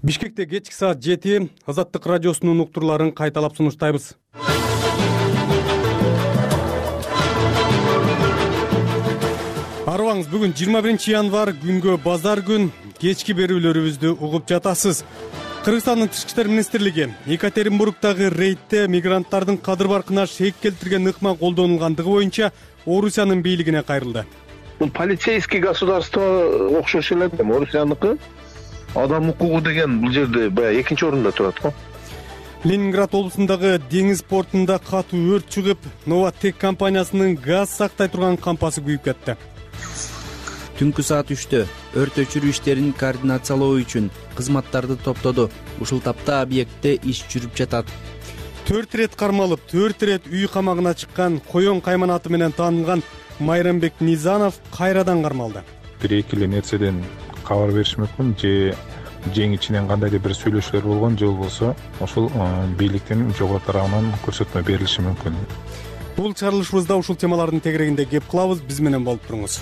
Бишкекте кечки саат 7 Азаттык радиосунун уктурларын кайталап сунуштайбыз. Арыбаңыз, бүгүн 21 январь, күнгө базар күн. Кечки берүүлөрүбүздү угуп жатасыз. Кыргызстандын Тышкы иштер министрлиги Екатеринбургдагы рейдте мигранттардын кадыр баркына шек келтирген ыкма колдонулгандыгы боюнча Орусиянын бийлигине кайрылды. Бул полицейский государство окшош эле, Орусияныкы. Адам укугу деген бул жерде баягы экинчи орунда турат го. Ленинград облусундагы деңиз портунда катуу өрт чыгып, Новотек компаниясынын газ сактай турган кампасы күйүп кетти. Түнкү саат 3-тө өрт өчүрүү иштерин координациялоо үчүн кызматтарды топтоду. Ушул тапта объектте иш жүрүп жатат. 4 рет кармалып, 4 рет үй камагына чыккан Коён кайманаты менен таанылган Майрамбек Низанов кайрадан кармалды. Бир-эки эле нерседен кабар бериш мүмкүн, же жең ичинен кандайдыр бир сүйлөшүүлөр болгон, же болбосо ошол бийликтин жогору тарабынан көрсөтмө берилиши мүмкүн. Бул чыгарылышыбызда ушул темалардын тегерегинде кеп кылабыз, биз менен болуп туруңуз.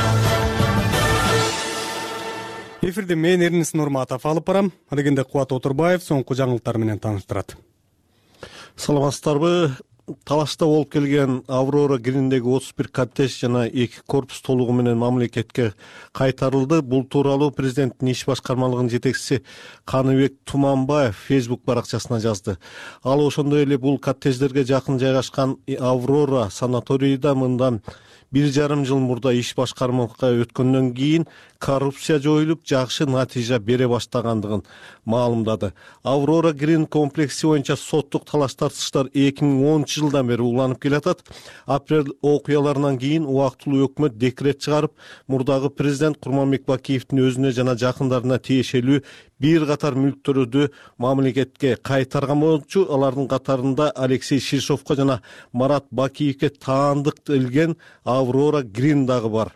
Эфирде мен Эрнис Нурматов алып барам. Адегенде Кубат Отурбаев соңку жаңылыктар менен тааныштырат. Саламатсыздарбы? Талашта болуп келген Аврора Гриндеги 31 коттедж жана 2 корпус толугу менен мамлекетке кайтарылды. Бул тууралуу президенттин иш башкармалыгынын жетекчиси Каныбек Туманбаев Facebook баракчасына жазды. Ал ошондой эле бул коттедждерге жакын жайгашкан Аврора санаторийда мындан 1,5 жыл мурда иш башкармалыкка өткөндөн кийин коррупция жоюлуп, жакшы натыйжа бере баштагандыгын маалымдады. Аврора Грин комплекси боюнча соттук талаш тартыштар 2010 жылдан бери уланып келатат. Апрель окуяларынан кийин убактылуу өкмөт декрет чыгарып, мурдагы президент Курманбек Бакиевдин өзүнө жана жакындарына тиешелүү бир катар мүлктөрдү мамлекетке кайтарган болчу. Алардын катарында Алексей Шишовко жана Марат Бакиевке таандык делген Аврора Грин дагы бар.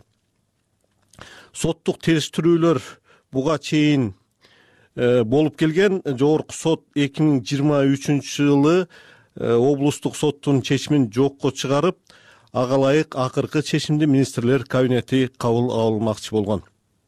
Соттук териштирүүлөр буга чейин болуп келген. Жогорку сот 2023 жылы облустук соттун чечимин жокко чыгарып, ага ылайык акыркы чечимди министрлер кабинети кабыл алмакчы болгон.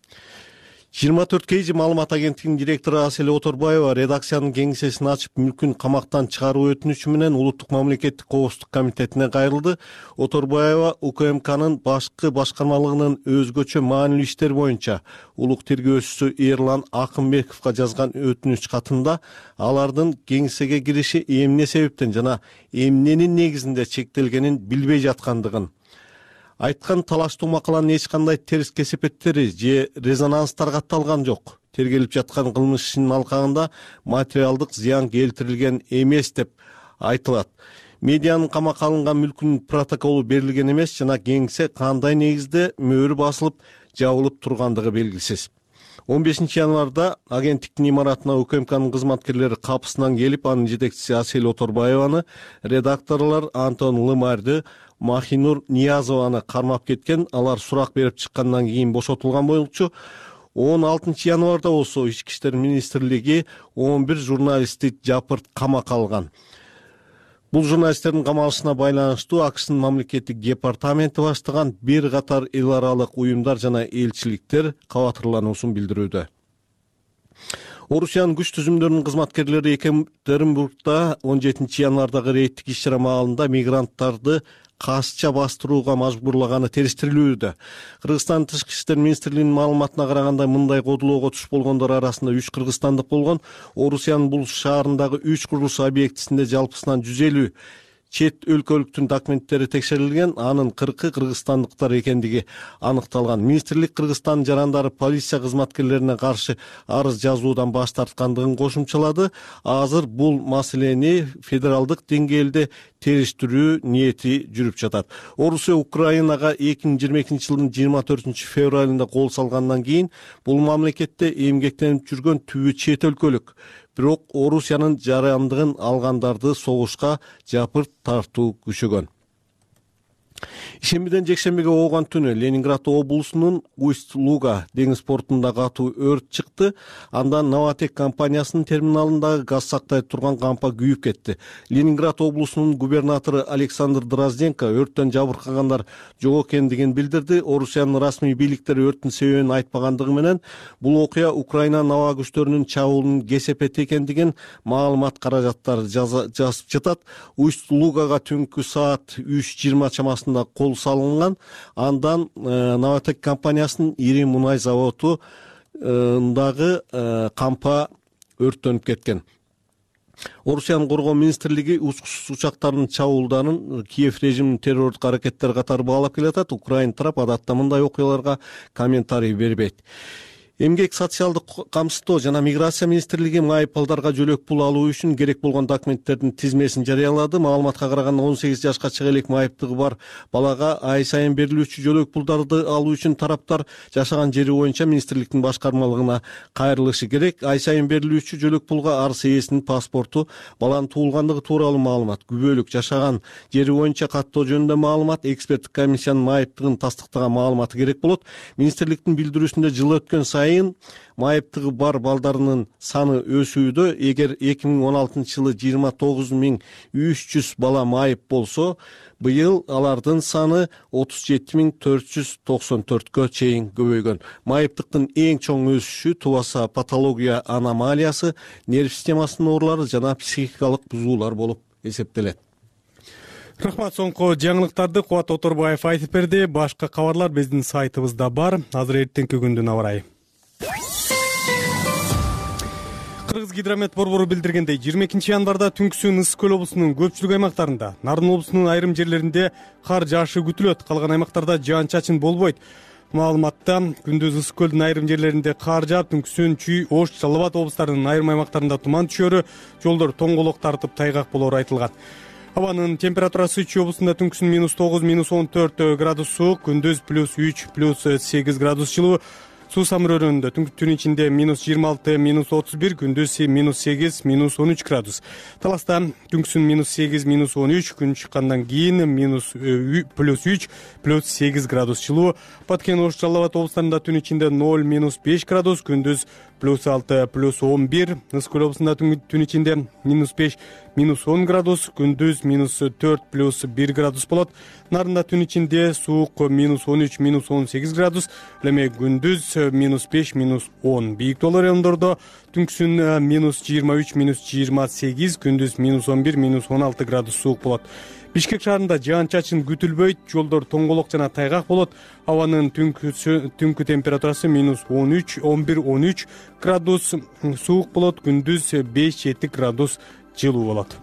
24 KG маалымат агенттигинин директору Асель Оторбаева редакциянын кеңсесин ачып, мүлкүн камактан чыгаруу өтүнүчү менен Улуттук мамлекеттик коопсуздук комитетине кайрылды. Оторбаева УКМКнын башкы башкармалыгынын өзгөчө маанилүү иштер боюнча улук тергөөчүсү Эрлан Акынбековго жазган өтүнүч катында алардын кеңсеге кириши эмне себептен жана эмненин негизинде чектелгенин билбей жаткандыгын айткан. Талаштуу макаланын эч кандай терс кесепеттери же резонанстар катталган жок. Тергелип жаткан кылмыш ишинин алкагында материалдык зыян келтирилген эмес деп айтылат. Медианын камакка алынган мүлкүнүн протоколу берилген эмес жана кеңсе кандай негизде мөөрү басылып жабылып тургандыгы белгисиз. 15 январда агенттиктин имаратына УКМКнын кызматкерлери капысынан келип, анын жетекчиси Асель Оторбаеваны, редакторлор Антон Лымарды, Махинур Ниязованы кармап кеткен. Алар сурак берип чыккандан кийин бошотулган болчу. 16 январда болсо Ички иштер министрлиги 11 журналистти жапырт камакка алган. Бул журналисттердин камалышына байланыштуу АКШнын мамлекеттик департаменти баштаган бир катар эл аралык уюмдар жана элчиликтер кабатырлануусун билдирүүдө. Орусиянын күч түзүмдөрүнүн кызматкерлери Екатеринбургда 17 январдагы рейдтик иш-чара маалында мигранттарды касча бастырууга мажбурлаганы териштирилүүдө. Кыргызстан Тышкы иштер министрлигинин маалыматына караганда, мындай кодулоого туш болгондор арасында 3 кыргызстандык болгон. Орусиянын бул шаарындагы 3 курулуш объектисинде жалпысынан 150 чет өлкөлүктүн документтери текшерилген. Анын 40 кыргызстандыктар экендиги аныкталган. Министрлик Кыргызстан жарандары полиция кызматкерлерине каршы арыз жазуудан баш тарткандыгын кошумчалады. Азыр бул маселени федералдык деңгээлде териштирүү ниети жүрүп жатат. Орусия Украинага 2022 жылдын 24 февралында кол салгандан кийин бул мамлекетте эмгектенип жүргөн түбү чет өлкөлүк. Бирок Орусиянын жарандыгын алгандарды согушка жапырт тартуу күчөгөн. Ишембиден жекшембиге ооган түнү Ленинград облусунун Усть-Луга деңиз портунда катуу өрт чыкты. Андан Новотек компаниясынын терминалындагы газ сактай турган кампа күйүп кетти. Ленинград облусунун губернатору Александр Дрозденко өрттөн жабыркагандар жок экендигин билдирди. Орусиянын расмий бийликтери өрттүн себебин айтпагандыгы менен бул окуя Украинанын аба күчтөрүнүн чабуулунун кесепети экендигин маалымат каражаттары жазып жатат. Усть-Лугага түнкү саат 3:20 чамасында кол салынган. Андан Новотек компаниясынын ири мунай заводундагы кампа өрттөнүп кеткен. Орусиянын коргоо министрлиги учкучсуз учактардын чабуулдарын Киев режиминин террорлук аракеттери катары баалап келатат. Украина тарап адатта мындай окуяларга комментарий бербейт. Эмгек социалдык камсыздоо жана миграция министрлиги майыптуулдарга жөлөк пул алуу үчүн керек болгон документтердин тизмесин жарыялады. Маалыматка караганда 18 жашка чыга элек майыптыгы бар балага ай сайын берилүүчү жөлөк пулдарды алуу үчүн тараптар жашаган жери боюнча министрликтин башкармалыгына кайрылышы керек. Ай сайын берилүүчү жөлөк пулга арыз ээсинин паспорту, баланын туулгандыгы тууралуу маалымат, күбөлүк, жашаган жери боюнча каттоо жөнүндө маалымат, эксперттик комиссиянын майыптыгын тастыктаган маалыматы керек болот. Министрликтин билдирүүсүндө жыл өткөн майыптыгы бар балдарынын саны өсүүдө. Эгер 2016-жылы 29.300 бала майып болсо, быйыл алардын саны 37.494кө чейин көбөйгөн. Майыптыктын эң чоң өсүшү тубаса патология аномалиясы, нерв системасынын оорулары жана психикалык бузуулар болуп эсептелет. Рахмат, соңку жаңылыктарды Кубат Оторбаев айтып берди. Башка кабарлар биздин сайтыбызда бар. Азыр эртеңки күндүн аба ырайы. Кыргыз гидромет борбору билдиргендей, 22 январда түнкүсүн Ысык көл облусунун көпчүлүк аймактарында, Нарын облусунун айрым жерлеринде кар жаашы күтүлөт. Калган аймактарда жаан-чачын болбойт. Маалыматта күндүз Ысык көлдүн айрым жерлеринде кар жаап, түнкүсүн Чүй, Ош, Жалал Абад облустарынын айрым аймактарында туман түшөрү, жолдор тоңголок тартып тайгак болору айтылган. Абанын температурасы Чүй облусунда түнкүсүн -9, -14 градус суук, күндүз +3, +8 градус жылуу. Суу самырөөрүндө түн ичинде -26, -31, күндүз -8, -13 градус. Таласта түнкүсүн -8, -13, күн чыккандан кийин +3, +8 градус жылуу. Баткен, Ош, Жалал Абад облустарында түн ичинде 0, -5 градус, күндүз +6, +11. Ысык көл облусунда түн ичинде -5, -10 градус, күндүз -4, +1 градус болот. Нарында түн ичинде суук -13, -18 градус, эми күндүз -5, -10. Бийик тоолор райондордо түнкүсүн -23, -28, күндүз -11, -16 градус суук болот. Бишкек шаарында жаан-чачын күтүлбөйт, жолдор тоңголок жана тайгак болот. Абанын түнкү температурасы -13, 11-13 градус суук болот, күндүз 5-7 градус жылуу болот.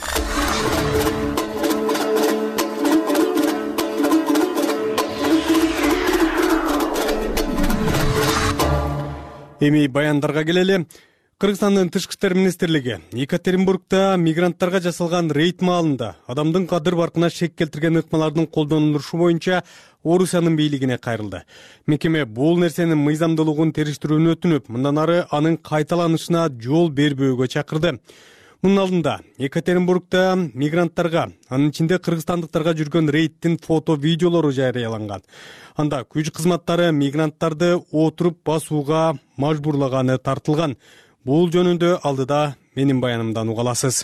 Эми баяндарга келели. Кыргызстандын тышкы иштер министрлиги Екатеринбургда мигранттарга жасалган рейд маалында адамдын кадыр баркына шек келтирген ыкмалардын колдонулушу боюнча Орусиянын бийлигине кайрылды. Мекеме бул нерсенин мыйзамдуулугун териштирүүнү өтүнүп, мындан ары анын кайталанышына жол бербөөгө чакырды. Мунун алдында Екатеринбургда мигранттарга, анын ичинде кыргызстандыктарга жүргөн рейдтин фото-видеолору жарыяланган. Анда күч кызматтары мигранттарды отуруп басууга мажбурлаганы тартылган. Бул жөнүндө алдыда менин баянымдан уга аласыз.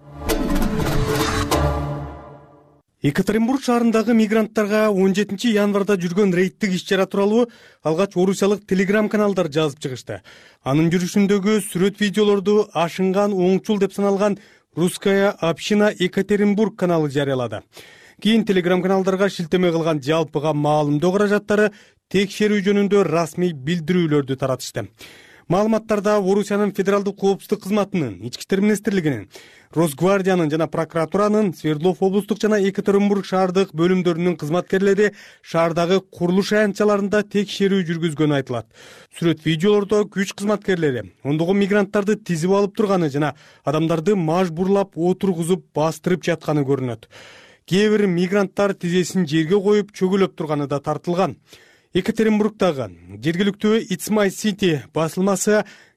Екатеринбург шаарындагы мигранттарга 17 январда жүргөн рейдтик иш-чара тууралуу алгач орусиялык телеграм-каналдар жазып чыгышты. Анын жүрүшүндөгү сүрөт-видеолорду ашынган оңчул деп саналган Русская община Екатеринбург каналы жарыялады. Кийин телеграм-каналдарга шилтеме кылган жалпыга маалымдоо каражаттары текшерүү жөнүндө расмий билдирүүлөрдү таратышты. Маалыматтарда Орусиянын федералдык коопсуздук кызматынын, Ички иштер министрлигинин, Росгвардиянын жана прокуратуранын, Свердлов облустук жана Екатеринбург шаардык бөлүмдөрүнүн кызматкерлери шаардагы курулуш аянтчаларында текшерүү жүргүзгөнү айтылат. Сүрөт видеолордо күч кызматкерлери ондогон мигранттарды тизип алып турганы жана адамдарды мажбурлап отургузуп бастырып жатканы көрүнөт. Кээ бир мигранттар тизесин жерге коюп чөгөлөп турганы да тартылган. Екатеринбургдагы жергиликтүү It's My City басылмасы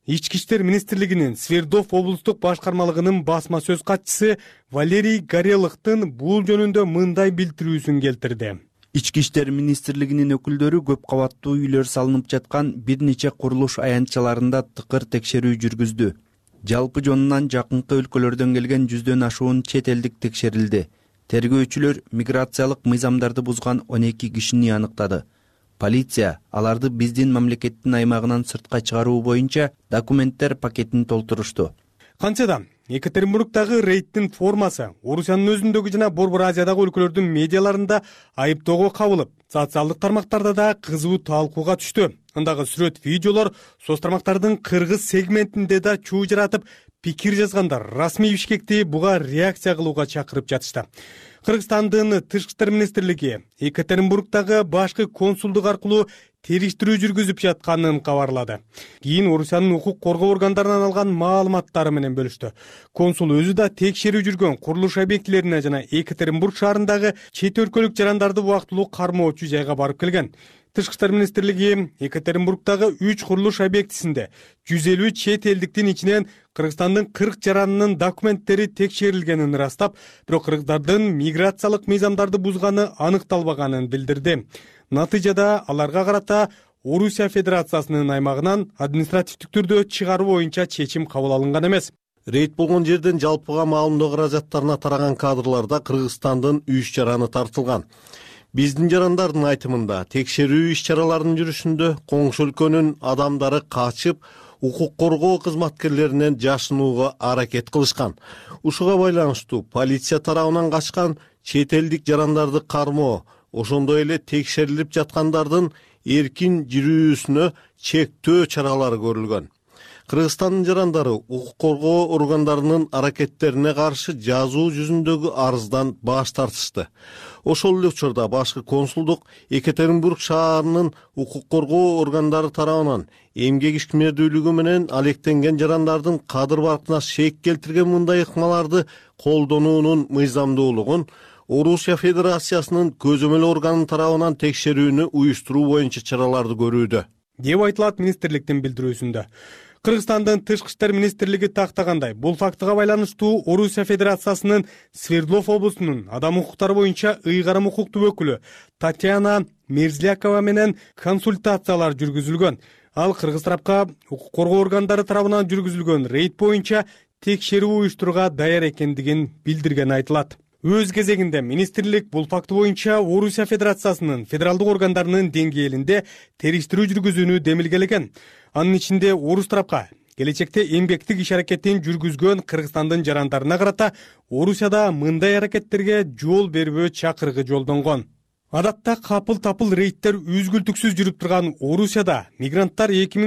Ички иштер министрлигинин Свердлов облустук башкармалыгынын басма сөз катчысы Валерий Горелыхтын бул жөнүндө мындай билдирүүсүн келтирди. Ички иштер министрлигинин өкүлдөрү көп кабаттуу үйлөр салынып жаткан бир нече курулуш аянтчаларында тыкыр текшерүү жүргүздү. Жалпы жонунан жакынкы өлкөлөрдөн келген 100дөн ашуун чет элдик текшерилди. Тергөөчүлөр миграциялык мыйзамдарды бузган 12 кишини аныктады. Полиция аларды биздин мамлекеттин аймагынан сыртка чыгаруу боюнча документтер пакетин толтурушту. Кантсе да Екатеринбургдагы рейдтин формасы Орусиянын өзүндөгү жана Борбор Азиядагы өлкөлөрдүн медиаларында айыптоого кабылып, социалдык тармактарда да кызуу талкууга түштү. Андагы сүрөт, видеолор соц тармактардын кыргыз сегментинде да чуу жаратып, пикир жазгандар расмий Бишкекти буга реакция кылууга чакырып жатышты. Кыргызстандын Тышкы иштер министрлиги Екатеринбургдагы башкы консулдук аркылуу териштирүү жүргүзүп жатканын кабарлады. Кийин Орусиянын укук коргоо органдарынан алган маалыматтары менен бөлүштү. Консул өзү да текшерүү жүргөн курулуш объектилерине жана Екатеринбург шаарындагы чет өлкөлүк жарандарды убактылуу кармоочу жайга барып келген. Тышкы иштер министрлиги Екатеринбургдагы 3 курулуш объектисинде 150 чет элдиктин ичинен Кыргызстандын 40 жаранынын документтери текшерилгенин ырастап, бирок кыргыздардын миграциялык мыйзамдарды бузганы аныкталбаганын билдирди. Натыйжада аларга карата Орусия Федерациясынын аймагынан административдик түрдө чыгаруу боюнча чечим кабыл алынган эмес. Рейд болгон жерден жалпыга маалымдоо каражаттарына тараган кадрларда Кыргызстандын 3 жараны тартылган. Биздин жарандардын айтымында текшерүү иш-чараларынын жүрүшүндө коңшу өлкөнүн адамдары качып, укук коргоо кызматкерлеринен жашынууга аракет кылышкан. Ушуга байланыштуу полиция тарабынан качкан чет элдик жарандарды кармоо, ошондой эле текшерилип жаткандардын эркин жүрүүсүнө чектөө чаралары көрүлгөн. Кыргызстандын жарандары укук коргоо органдарынын аракеттерине каршы жазуу жүзүндөгү арыздан баш тартышты. Ошол эле учурда башкы консулдук Екатеринбург шаарынын укук коргоо органдары тарабынан эмгек ишмердүүлүгү менен алектенген жарандардын кадыр баркына шек келтирген мындай ыкмаларды колдонуунун мыйзамдуулугун Орусия Федерациясынын көзөмөл органынын тарабынан текшерүүнү уюштуруу боюнча чараларды көрүүдө, деп айтылат министрликтин билдирүүсүндө. Кыргызстандын Тышкы иштер министрлиги тактагандай, бул фактыга байланыштуу Орусия Федерациясынын Свердлов облусунун адам укуктары боюнча ыйгарым укуктуу өкүлү Татьяна Мерзлякова менен консультациялар жүргүзүлгөн. Ал кыргыз тарапка укук коргоо органдары тарабынан жүргүзүлгөн рейд боюнча текшерүү уюштурууга даяр экендигин билдирген айтылат. Өз кезегинде министрлик бул факты боюнча Орусия Федерациясынын федералдык органдарынын деңгээлинде териштирүү жүргүзүүнү демилгелеген. Анын ичинде орус тарапка келечекте эмгектик иш аракетин жүргүзгөн Кыргызстандын жарандарына карата Орусияда мындай аракеттерге жол бербөө чакырыгы жолдонгон. Адатта капыл-тапыл рейдтер үзгүлтүксүз жүрүп турган Орусияда мигранттар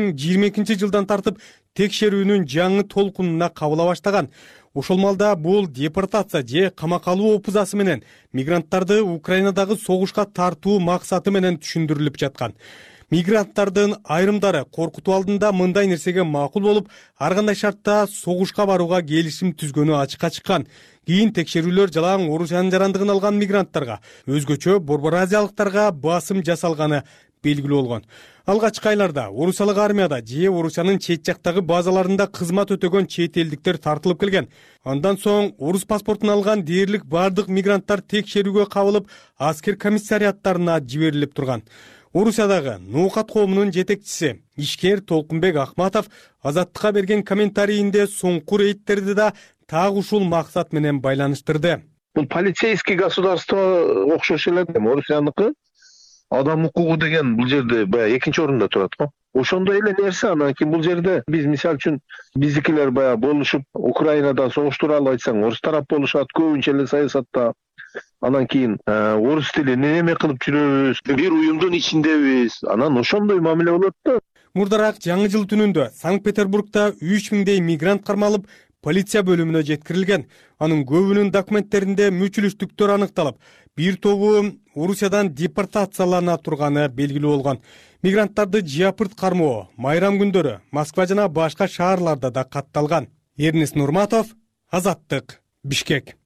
2022 жылдан тартып текшерүүнүн жаңы толкунуна кабыла баштаган. Ошол малда бул депортация же камакка алуу опузасы менен мигранттарды Украинадагы согушка тартуу максаты менен түшүндүрүлүп жаткан. Мигранттардын айрымдары коркутуу алдында мындай нерсеге макул болуп, ар кандай шартта согушка барууга келишим түзгөнү ачыкка чыккан. Кийин текшерүүлөр жалаң Орусиянын жарандыгын алган мигранттарга, өзгөчө Борбор Азиялыктарга басым жасалганы белгилүү болгон. Алгачкы айларда Орусиялык армияда же Орусиянын чет жактагы базаларында кызмат өтөгөн чет элдиктер тартылып келген. Андан соң орус паспортун алган дээрлик бардык мигранттар текшерүүгө кабылып, аскер комиссариаттарына жиберилип турган. Орусиядагы Нуукат коомунун жетекчиси ишкер Толкунбек Ахматов Азаттыкка берген комментарийинде соңку рейдтерди да так ушул максат менен байланыштырды. Бул полицейский государство окшош эле Орусияныкы. Адам укугу деген бул жерде баягы экинчи орунда турат го. Ошондой эле нерсе. Анан кийин бул жерде биз мисалы үчүн биздикилер баягы болушуп Украинада согуш тууралуу айтсаң, орус тарап болушат, көбүнчө эле саясатта. Анан кийин орус тилин неме кылып жүрөбүз, бир уюмдун ичиндебиз. Анан ошондой мамиле болот да. Мурдараак жаңы жыл түнүндө Санкт-Петербургда 3000 мигрант кармалып, полиция бөлүмүнө жеткирилген. Анын көбүнүн документтеринде мүчүлүштүктөр аныкталып, бир тобу Орусиядан депортациялана турганы белгилүү болгон. Мигранттарды жыапырт кармоо майрам күндөрү Москва жана башка шаарларда да катталган. Эрнест Нурматов, Азаттык, Бишкек.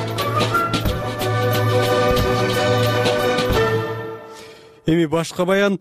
Эми башка баян.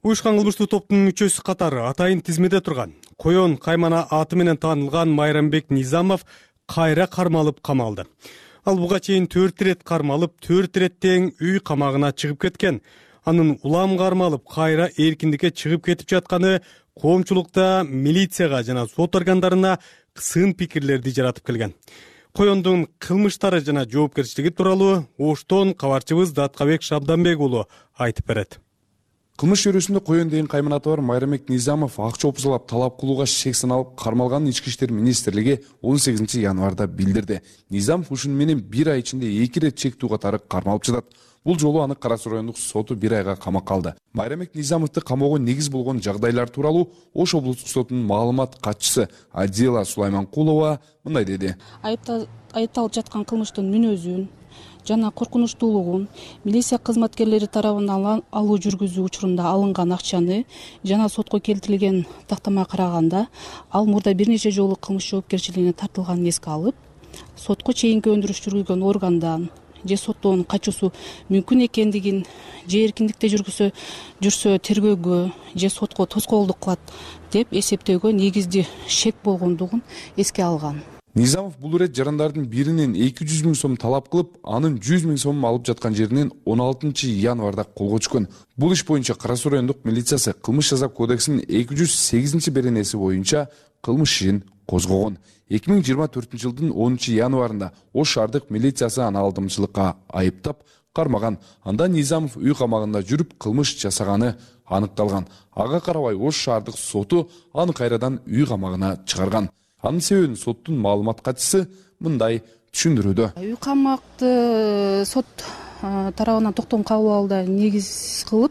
Уюшкан кылмыштуу топтун мүчөсү катары атайын тизмеде турган Коен Каймана аты менен таанылган Майрамбек Низамов кайра кармалып камалды. Ал буга чейин 4 ирет кармалып, 4 ирет тең үй камагына чыгып кеткен. Анын улам кармалып, кайра эркиндикке чыгып кетип жатканы коомчулукта милицияга жана сот органдарына сын пикирлерди жаратып келген. Коендун кылмыштары жана жоопкерчилиги тууралуу Оштон кабарчыбыз Даткабек Шабданбек уулу айтып берет. Кылмыш чөйрөсүндө Коен деген кайманаты бар Майрамбек Низамов акча опузалап талап кылууга шек саналып кармалганын Ички иштер министрлиги 18 январда билдирди. Низамов ушуну менен 1 ай ичинде 2 ирет чектүү катары кармалып жатат. Бул жолу аны Кара Суу райондук соту 1 айга камакка алды. Майрамбек Низамовду камоого негиз болгон жагдайлар тууралуу Ош облустук сотунун маалымат катчысы Адила Сулайманкулова мындай деди. Айыпталып жаткан кылмыштын мүнөзүн жана коркунучтуулугун милиция кызматкерлери тарабынан алуу жүргүзүү учурунда алынган акчаны жана сотко келтирилген тактамага караганда ал мурда бир нече жолу кылмыш жоопкерчилигине тартылганын эске алып, сотко чейинки өндүрүш жүргүзгөн органдан же соттоонун качуусу мүмкүн экендигин, же эркиндикте жүрсө тергөөгө же сотко тоскоолдук кылат деп эсептөөгө негизди шек болгондугун эске алган. Низамов бул ирет жарандардын биринен 200 000 сом талап кылып, анын 100 000 сом алып жаткан жеринен 16 январда колго түшкөн. Бул иш боюнча Кара Суу райондук милициясы кылмыш жаза кодексинин 208 беренеси боюнча кылмыш ишин козгогон. 2024 жылдын 10 январында Ош шаардык милициясы аны алдымчылыкка айыптап кармаган. Анда Низамов үй камагында жүрүп кылмыш жасаганы аныкталган. Ага карабай Ош шаардык соту аны кайрадан үй камагына чыгарган. Анын себебин соттун маалымат катчысы мындай түшүндүрүүдө. Үй камакты сот тарабынан токтом кабыл алууда негиз кылып,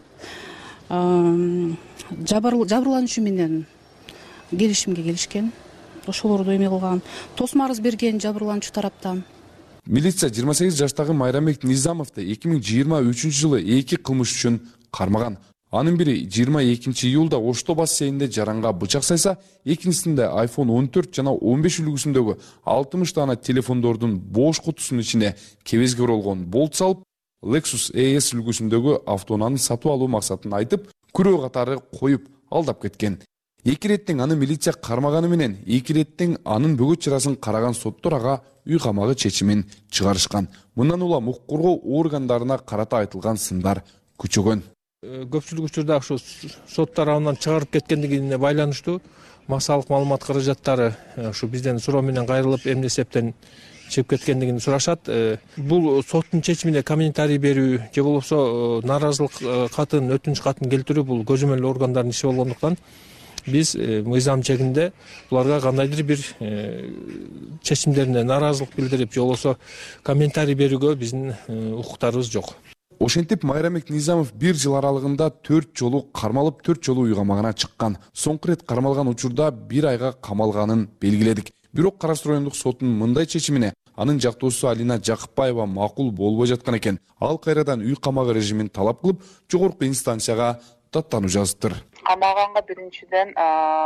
жабырлануучу менен келишимге келишкен. Ошолорду эме кылган, тосмо арыз берген жабырлануучу тараптан. Милиция 28 жаштагы Майрамбек Низамовду 2023 жылы 2 кылмыш үчүн кармаган. Анын бири 22 июлда Ошто бассейнинде жаранга бычак сайса, экинчисинде iPhone 14 жана 15 үлгүсүндөгү 60 дана телефондордун бош кутусунун ичине кебезге оролгон болт салып, Lexus ES үлгүсүндөгү автоунааны сатып алуу максатын айтып, күрөө катары коюп алдап кеткен. 2 иреттен аны милиция кармаганы менен 2 иреттен анын бөгөт чарасын караган соттор ага үй камагы чечимин чыгарышкан. Мындан улам укук коргоо органдарына карата айтылган сындар күчөгөн. Көпчүлүк учурда ушу сот тарабынан чыгарып кеткендигине байланыштуу максалык маалымат каражаттары ушу бизден суроо менен кайрылып, эмне эсептен чыгып кеткендигин сурашат. Бул соттун чечимине комментарий берүү же болбосо нааразылык катын, өтүнүч катын келтирүү бул көзөмөл органдардын иши болгондуктан биз мыйзам чегинде буларга кандайдыр бир чечимдерине нааразылык билдирип же болбосо комментарий берүүгө биздин укуктарыбыз жок. Ошентип Майрамбек Низамов 1 жыл аралыгында 4 жолу кармалып, 4 жолу үй камагына чыккан. Соңку рет кармалган учурда 1 айга камалганын белгиледик. Бирок Кара Суу райондук сотунун мындай чечимине анын жактоосу Алина Жакыпбаева макул болбой жаткан экен. Ал кайрадан үй камагы режимин талап кылып, жогорку инстанцияга даттануу жазыптыр. Камаганга биринчиден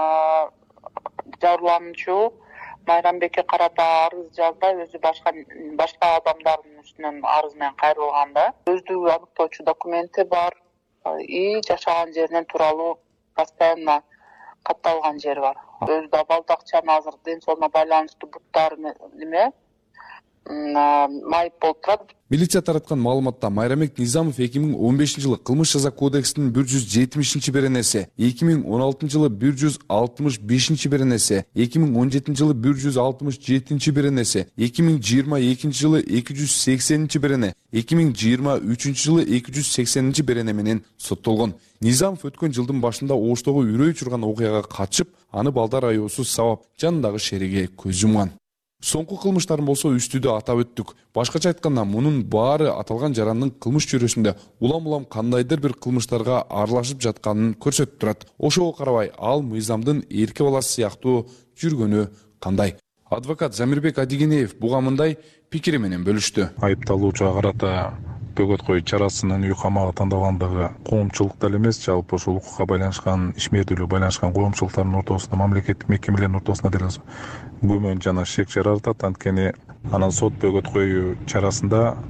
жабырлануучу Майрамбекке карата арыз жазбай, өзү башка адамдардын үстүнөн арыз менен кайрылганда, өздүгү аныктоочу документи бар и жашаган жеринен тууралуу постоянно катталган жери бар. Өзү да балдакчаны азыр ден соолугуна байланыштуу буттары неме майып болуп турат. Милиция тараткан маалыматта Майрамбек Низамов 2015 жылы кылмыш жаза кодексинин 170 беренеси, 2016 жылы 165 беренеси, 2017 жылы 167 беренеси, 2022 жылы 280 берене, 2023 жылы 280 берене менен соттолгон. Низамов өткөн жылдын башында Оштогу үрөй учурган окуяга катышып, аны балдар аяосуз сабап, жанындагы шериге көз жумган. Соңку кылмыштарын болсо үстүдө атап өттүк. Башкача айтканда, мунун баары аталган жарандын кылмыш чөйрөсүндө улам кандайдыр бир кылмыштарга аралашып жатканын көрсөтүп турат. Ошого карабай, ал мыйзамдын эрке баласы сыяктуу жүргөнү кандай? Адвокат Замирбек Адигенеев буга мындай пикири менен бөлүштү. Айыпталуучуга карата бөгөт коюу чарасынын үй камагы тандалгандыгы коомчулукта эле эмес, жалпы ушул укукка байланышкан, ишмердүүлүгү байланышкан коомчулуктардын ортосунда, мамлекеттик мекемелердин ортосунда деле күмөн жана шек жаратат. Анткени анан сот бөгөт коюу чарасында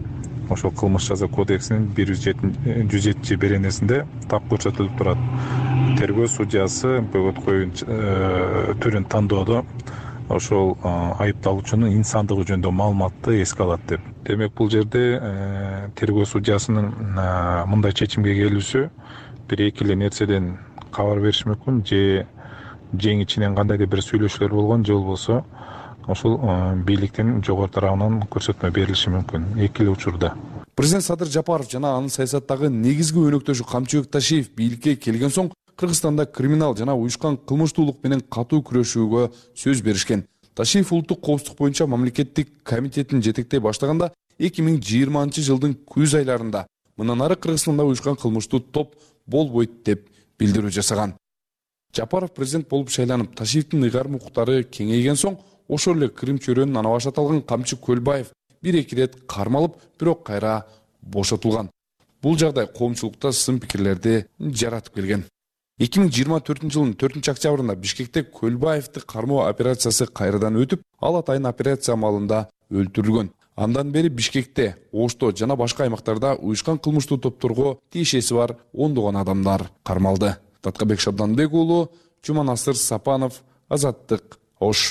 ошол кылмыш жаза кодексинин 107 беренесинде так көрсөтүлүп турат. Тергөө судьясы бөгөт коюун түрүн тандоодо ошол айыпталуучунун инсандыгы жөнүндө маалыматты эске алат деп. Демек бул жерде тергөө судьясынын мындай чечимге келүүсү бир эки эле нерседен кабар бериш мүмкүн, же жең ичинен кандайдыр бир сүйлөшүүлөр болгон, же болбосо ошол бийликтин жогору тарабынан көрсөтмө берилиши мүмкүн эки эле учурда. Президент Садыр Жапаров жана анын саясаттагы негизги өнөктөшү Камчыбек Ташиев бийликке келген соң Кыргызстанда криминал жана уюшкан кылмыштуулук менен катуу күрөшүүгө сөз беришкен. Ташиев улуттук коопсуздук боюнча мамлекеттик комитетин жетектей баштаганда 2020 жылдын күз айларында мындан ары Кыргызстанда уюшкан кылмыштуу топ болбойт деп билдирүү жасаган. Жапаров президент болуп шайланып, Ташиевдин ыйгарым укуктары кеңейген соң ошол эле Крым чөйрөнүн ана башы аталган Камчы Көлбаев бир-эки рет кармалып, бирок кайра бошотулган. Бул жагдай коомчулукта сын пикирлерди жаратып келген. 2024 жылдын 4-октябрында Бишкекте Көлбаевди кармоо операциясы кайрадан өтүп, ал атайын операция амалында өлтүрүлгөн. Андан бери Бишкекте, Ошто жана башка аймактарда уюшкан кылмыштуу топторго тиешеси бар ондогон адамдар кармалды. Таткабек Шабданбек уулу, Жуманасыр Сапанов, Азаттык, Ош.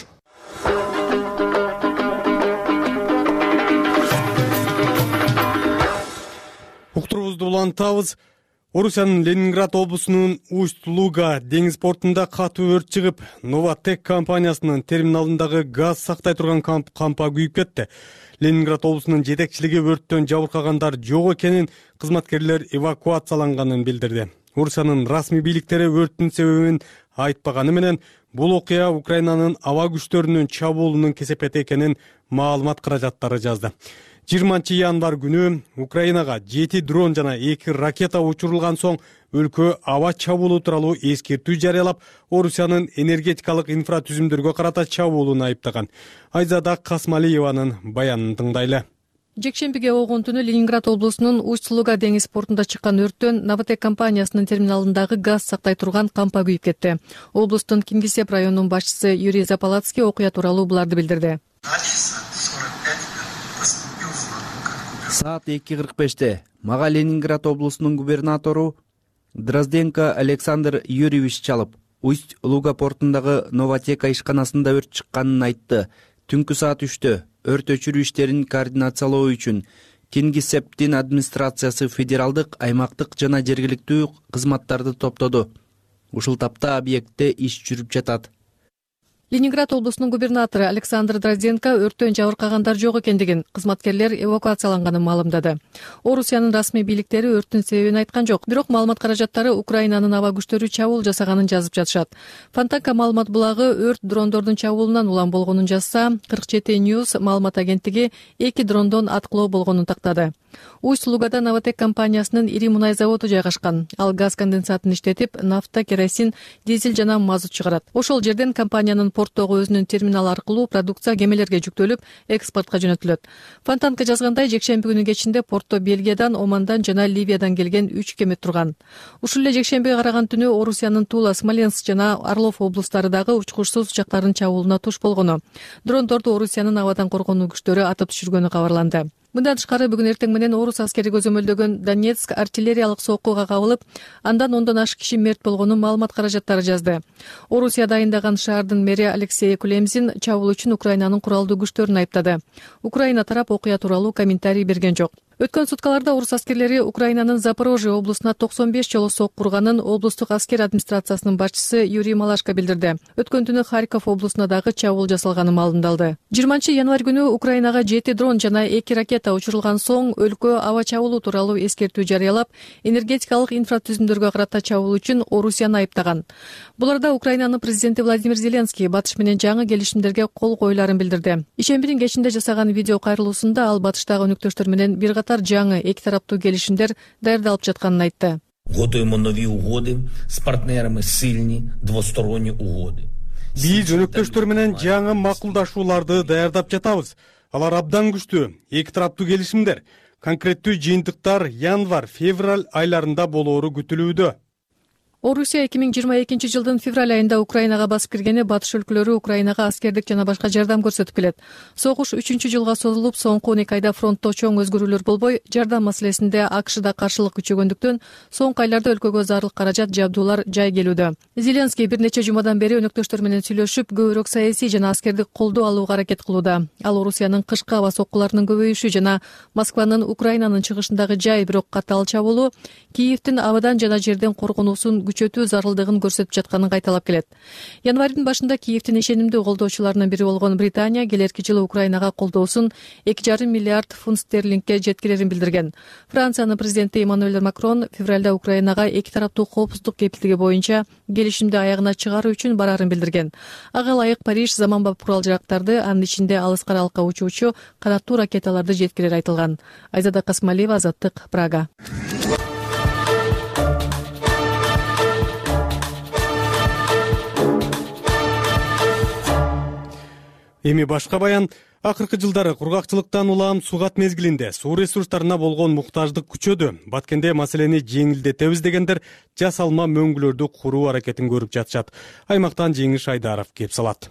Уктурубузду улантабыз. Орусиянын Ленинград облусунун Усть-Луга деңиз портунда катуу өрт чыгып, Новатек компаниясынын терминалындагы газ сактай турган кампа күйүп кетти. Ленинград облусунун жетекчилиги өрттөн жабыркагандар жок экенин, кызматкерлер эвакуацияланганын билдирди. Орусиянын расмий бийликтери өрттүн себебин айтпаганы менен, бул окуя Украинанын аба күчтөрүнүн чабуулунун кесепети экенин маалымат каражаттары жазды. 20 январь күнү Украинага 7 дрон жана 2 ракета учурулган соң өлкө аба чабуулу тууралуу эскертүү жарыялап, Орусиянын энергетикалык инфратүзүмдөргө карата чабуулун айыптаган. Айзада Касмалиеванын баянын тыңдайлы. Жекшембиге болгон түнү Ленинград облусунун Усть-Луга деңиз портунда чыккан өрттөн Новатек компаниясынын терминалындагы газ сактай турган кампа күйүп кетти. Облустун Кингисепп районунун башчысы Юрий Запалацкий окуя тууралуу буларды билдирди. Саат 2:45-те мага Ленинград облусунун губернатору Дрозденко Александр Юрьевич чалып, Усть-Луга портундагы Новатека ишканасында өрт чыкканын айтты. Түнкү саат 3-тө өрт өчүрүү иштерин координациялоо үчүн Кингисепптин администрациясы федералдык, аймактык жана жергиликтүү кызматтарды топтоду. Ушул тапта объектте иш жүрүп жатат. Ленинград облусунун губернатору Александр Дрозденко өрттөн жабыркагандар жок экендигин, кызматкерлер эвакуацияланганын маалымдады. Орусиянын расмий бийликтери өрттүн себебин айткан жок, бирок маалымат каражаттары Украинанын аба күчтөрү чабуул жасаганын жазып жатышат. Фонтанка маалымат булагы өрт дрондордун чабуулунан улам болгонун жазса, 47 News маалымат агенттиги 2 дрондон аткылоо болгонун тактады. Усть-Лугада Новатек компаниясынын ири мунай заводу жайгашкан. Ал газ конденсатын иштетип, нафта, керосин, дизель жана мазут чыгарат. Ошол жерден компаниянын порттогу өзүнүн терминал аркылуу продукция кемелерге жүктөлүп, экспортко жөнөтүлөт. Фонтанка жазгандай, жекшемби күнү кечинде портто Бельгиядан, Омандан жана Ливиядан келген 3 кеме турган. Ушул эле жекшембиге караган түнү Орусиянын Тула, Смоленск жана Орлов облустары дагы учкучсуз учактардын чабуулуна туш болгону. Дрондорду Орусиянын абадан коргонуу күчтөрү атып түшүргөнү кабарланды. Мындан тышкары бүгүн эртең менен орус аскери көзөмөлдөгөн Донецк артиллериялык соккуга кабылып, андан 10дон ашык киши мерт болгонун маалымат каражаттары жазды. Орусия дайындаган шаардын мэри Алексей Кулемзин чабуул үчүн Украинанын куралдуу күчтөрүн айыптады. Украина тарап окуя тууралуу комментарий берген жок. Өткөн суткаларда орус аскерлери Украинанын Запорожье облусуна 95 жолу сок курганын облустук аскер администрациясынын башчысы Юрий Малашко билдирди. Өткөн түнү Харьков облусуна дагы чабуул жасалганы маалымдалды. 20 январь күнү Украинага 7 дрон жана 2 ракета учурулган соң өлкө аба чабуулу тууралуу эскертүү жарыялап, энергетикалык инфратүзүмдөргө карата чабуул үчүн Орусияны айыптаган. Буларда Украинанын президенти Владимир Зеленский батыш менен жаңы келишимдерге кол коюларын билдирди. Ишембинин кечинде жасаган видео кайрылуусунда ал батыштагы өнөктөштөр менен бир жаңы эки тараптуу келишимдер даярдалып жатканын айтты. Готуємо нові угоди з партнерами, сильні двосторонні угоди. Биз өнөктөштөр менен жаңы макулдашууларды даярдап жатабыз. Алар абдан күчтүү, эки тараптуу келишимдер. Конкреттүү жыйынтыктар январь, февраль айларында болоору күтүлүүдө. Орусия 2022 жылдын февраль айында Украинага басып киргени батыш өлкөлөрү Украинага аскердик жана башка жардам көрсөтүп келет. Согуш 3-жылга созулуп, соңку 12 айда фронтто чоң өзгөрүүлөр болбой, жардам маселесинде АКШда каршылык күчөгөндүктөн соңку айларда өлкөгө зарыл каражат, жабдуулар жай келүүдө. Зеленский бир нече жумадан бери өнөктөштөр менен сүйлөшүп, көбүрөөк саясий жана аскердик колдоо алууга аракет кылууда. Ал Орусиянын кышкы аба соккуларынын көбөйүшү жана Москванын Украинанын чыгышындагы жай бирок катаал чабуулу Киевдин абадан жана жерден коргонуусун күчөтүү зарылдыгын көрсөтүп жатканын кайталап келет. Январдын башында Киевдин ишенимдүү колдоочуларынын бири болгон Британия келерки жылы Украинага колдоосун 2,5 миллиард фунт стерлингке жеткирерин билдирген. Франциянын президенти Эммануэль Макрон февралда Украинага эки тараптуу коопсуздук кепилдиги боюнча келишимди аягына чыгаруу үчүн барарын билдирген. Ага ылайык Париж заманбап курал-жарактарды, анын ичинде алыс каралыкка учуучу канаттуу ракеталарды жеткирери айтылган. Айзада Касмалиева, Азаттык, Прага. Эми башка баян. Акыркы жылдары кургакчылыктан улам сугат мезгилинде суу ресурстарына болгон муктаждык күчөдү. Баткенде маселени жеңилдетебиз дегендер жасалма мөңгүлөрдү куруу аракетин көрүп жатышат. Аймактан Жеңиш Айдаров кеп салат.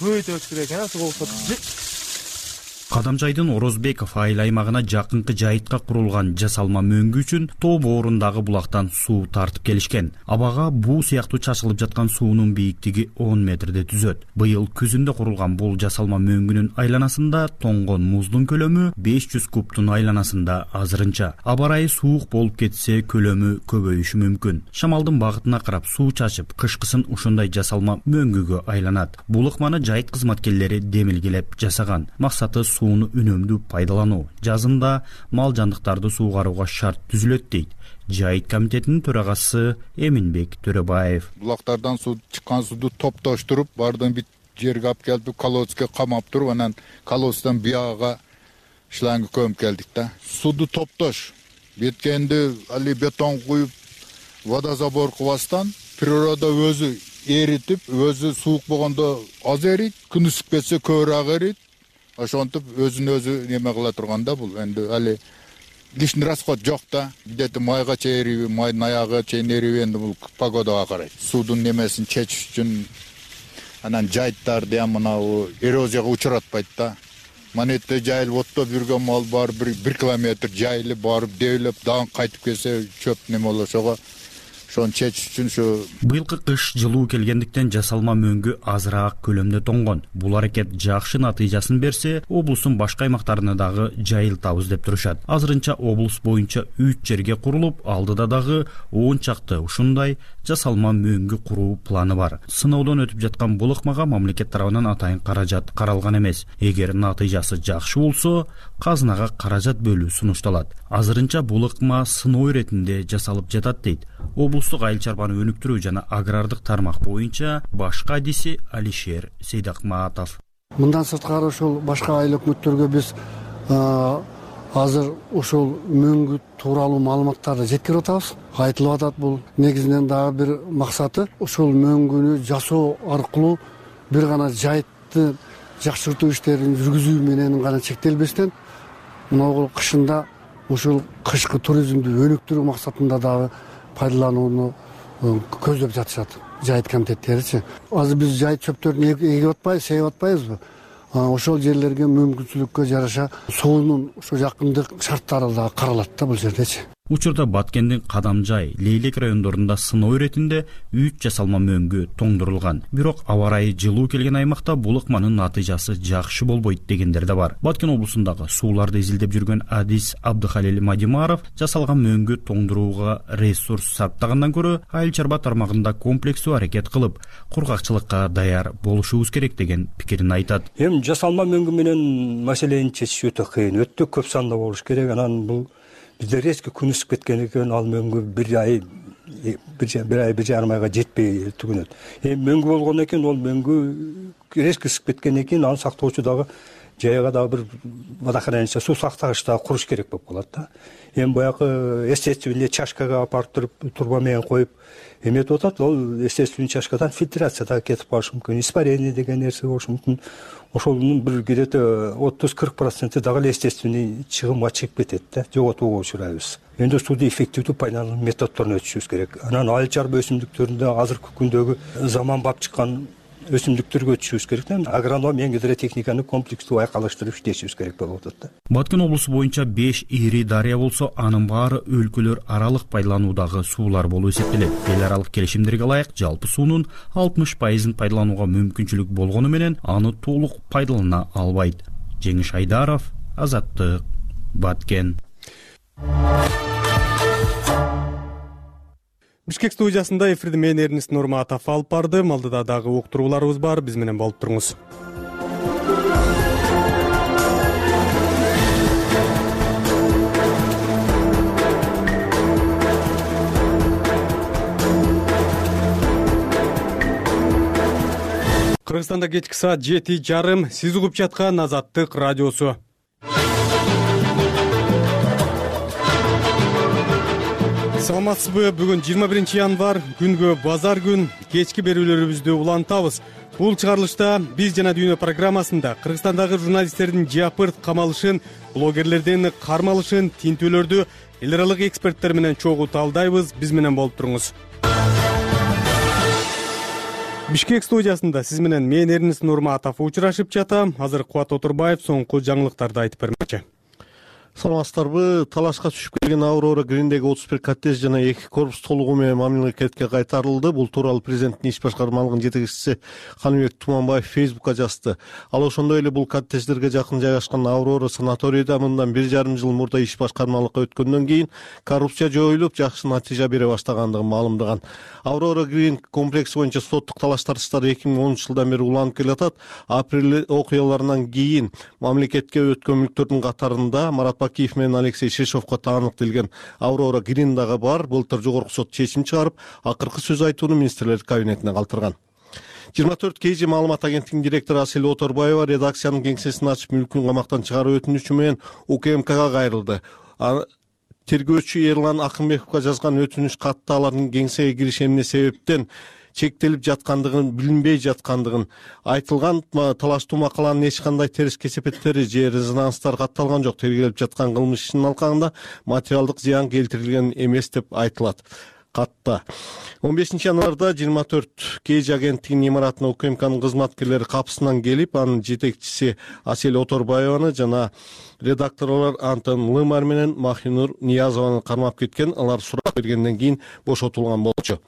Кадамжайдын Орозбеков айыл аймагына жакынкы жайытка курулган жасалма мөңгү үчүн тоо боорундагы булактан суу тартып келишкен. Абага буу сыяктуу чачылып жаткан суунун бийиктиги 10 метрде түзөт. Быйыл күзүндө курулган бул жасалма мөңгүнүн айланасында тоңгон муздун көлөмү 500 кубтун айланасында азырынча. Аба ырайы суук болуп кетсе көлөмү көбөйүшү мүмкүн. Шамалдын багытына карап суу чачып, кышкысын ушундай жасалма мөңгүгө айланат. Бул ыкманы жайыт кызматкерлери демилгелеп жасаган. Максаты сууну үнөмдүү пайдалануу. Жазында мал жандыктарды суугарууга шарт түзүлөт дейт Жайыт комитетинин төрагасы Эминбек Төрөбаев. Булактардан суу чыккан сууду топтоштуруп, бардын бит жерге алып келип, колодцке камап туруп, анан колодцтан бияга шланга көмүп келдик да. Сууду топтош. Беткенде али бетон куюп, водозабор кылбастан природа өзү эритип, өзү суук болгондо аз эрийт, күн ысып кетсе көбүрөөк эрийт. Ошонтип өзүн-өзү неме кыла турганда бул энди али лишний расход жок да. Где-то майга чейриби, майдын аягы чейин эриби, энди бул погодага карайт. Суудун немесин чечиш үчүн анан жайыттарды мынау эрозияга учуратпайт да. Манетте жайылып оттоп жүргөн мал бар, 1 километр жайылып барып дейлеп, дагы кайтып келсе чөп неме болот. Ошого ошону чечиш үчүн ушу быйылкы кыш жылуу келгендиктен жасалма мөңгү азыраак көлөмдө тоңгон. Бул аракет жакшы натыйжасын берсе, облустун башка аймактарына дагы жайылтабыз деп турушат. Азырынча облус боюнча 3 жерге курулуп, алдыда дагы 10 чакты ушундай жасалма мөңгү куруу планы бар. Сыноодон өтүп жаткан бул ыкмага мамлекет тарабынан атайын каражат каралган эмес. Эгер натыйжасы жакшы болсо, казынага каражат бөлүү сунушталат. Азырынча бул ыкма сыноо иретинде жасалып жатат дейт облустук айыл чарбаны өнүктүрүү жана агрардык тармак боюнча башкы адиси Алишер Сейдакматов. Мындан сырткары ошол башка айыл өкмөттөргө биз азыр ошол мөңгү тууралуу маалыматтарды жеткирип атабыз. Айтылып атат бул негизинен дагы бир максаты ошол мөңгүнү жасоо аркылуу бир гана жайытты жакшыртуу иштерин жүргүзүү менен гана чектелбестен, мына кышында ошол кышкы туризмди өнүктүрүү максатында дагы пайдаланууну көздөп жатышат жайыт комитеттеричи. Азыр биз жайыт чөптөрүн эгип атпайбыз, сейип атпайбызбы? Ошол жерлерге мүмкүнчүлүккө жараша суунун ошо жакындык шарттары да каралат да бул жердечи. Учурда Баткендин Кадамжай, Лейлек райондорунда сыноо иретинде 3 жасалма мөңгү тоңдурулган. Бирок аба ырайы жылуу келген аймакта бул ыкманын натыйжасы жакшы болбойт дегендер да бар. Баткен облусундагы сууларды изилдеп жүргөн адис Абдыхалил Мадимаров жасалган мөңгү тоңдурууга ресурс сарптагандан көрө айыл чарба тармагында комплекстүү аракет кылып, кургакчылыкка даяр болушубуз керек деген пикирин айтат. Эми жасалма мөңгү менен маселени чечиш өтө кыйын, өтө көп санда болуш керек. Анан бул bizde резко күн ысып кеткен экен, ал мөңгү bir ай 1,5 айга жетпей түгүнөт. Мөңгү болгон экен, ол мөңгү резко ысып кеткен экен, аны сактоочу дагы жайга дагы бир водохранилище суу сактагыч дагы куруш керек болуп калат да. Эми баягы естественный чашкага алып барып туруп турба менен коюп эметип атат. Ол естественный чашкадан фильтрация дагы кетип калышы мүмкүн, испарение деген нерсе болушу мүмкүн. Ошонун бир где-то 30-40% дагы эле естественный чыгымга чыгып кетет да, жоготууга учурайбыз. Эми сууну эффективдүү пайдалануу методдорун өтүшүбүз керек. Анан айыл чарба өсүмдүктөрүндө азыркы күндөгү заманбап чыккан өсүмдүктөргө өтүшүбүз керек да. Агроном менен гидротехниканы комплекстүү айкалыштырып иштешибиз керек болуп атат да. Баткен облусу боюнча 5 ири дарыя болсо, анын баары өлкөлөр аралык пайдалануудагы суулар болуп эсептелет. Эл аралык келишимдерге ылайык жалпы суунун 60%-ын пайдаланууга мүмкүнчүлүк болгону менен аны толук пайдалана албайт. Жеңиш Айдаров, Азаттык, Баткен. Бишкек студиясында эфирди мен Эрнест Нурматов алып бардым. Алдыда дагы уктурууларыбыз бар. Биз менен болуп туруңуз. Кыргызстанда кечки саат 7:30. Сиз угуп жаткан Азаттык радиосу. Саламатсызбы? Бүгүн 21 январь, күнгө базар күн. Кечки берүүлөрүбүздү улантабыз. Бул чыгарылышта биз жана дүйнө программасында Кыргызстандагы журналисттердин жапырт камалышын, блогерлердин кармалышын, тинтүүлөрдү эл аралык эксперттер менен чогуу талдайбыз. Биз менен болуп туруңуз. Бишкек студиясында сиз менен мен Эрнест Нурматов учурашып жатам. Азыр Кубат Отурбаев соңку жаңылыктарды айтып бермекчи. Саламатсыздарбы? Талашка түшүп келген Аврора Гриндеги 31 коттедж жана 2 корпус толугу менен мамлекетке кайтарылды. Бул тууралуу президенттин иш башкармалыгынын жетекчиси Каныбек Туманбаев Фейсбукка жазды. Ал ошондой эле бул коттедждерге жакын жайгашкан Аврора санаторийда мындан 1,5 жыл мурда иш башкармалыкка өткөндөн кийин коррупция жоюлуп, жакшы натыйжа бере баштагандыгын маалымдаган. Аврора Грин комплекси боюнча соттук талаш тартыштары 2010 жылдан бери уланып келатат. Апрель окуяларынан кийин мамлекетке өткөн мүлктөрдүн катарында Марат Бакиев менен Алексей Шишовго таандык делген Аврора Грин дагы бар. Былтыр жогорку сот чечим чыгарып, акыркы сөз айтууну министрлер кабинетине калтырган. 24 KG маалымат агенттигинин директору Асель Оторбаева редакциянын кеңсесин ачып мүлкүн камактан чыгаруу өтүнүчү менен УКМКга кайрылды. Тергөөчү Эрлан Акынбековго жазган өтүнүч катта алардын кеңсеге кириши эмне себептен чектелип жаткандыгын, билинбей жаткандыгын айтылган. Талаштуу макаланын эч кандай терс кесепеттери же резонанстар катталган жок. Тергелип жаткан кылмыш ишинин алкагында материалдык зыян келтирилген эмес деп айтылат катта. 15 январда 24 KG агенттигинин имаратына УКМКнын кызматкерлери капысынан келип, анын жетекчиси Асель Оторбаеваны жана редакторлор Антон Лымар менен Махинур Ниязованы кармап кеткен. Алар сурак бергенден кийин бошотулган болчу.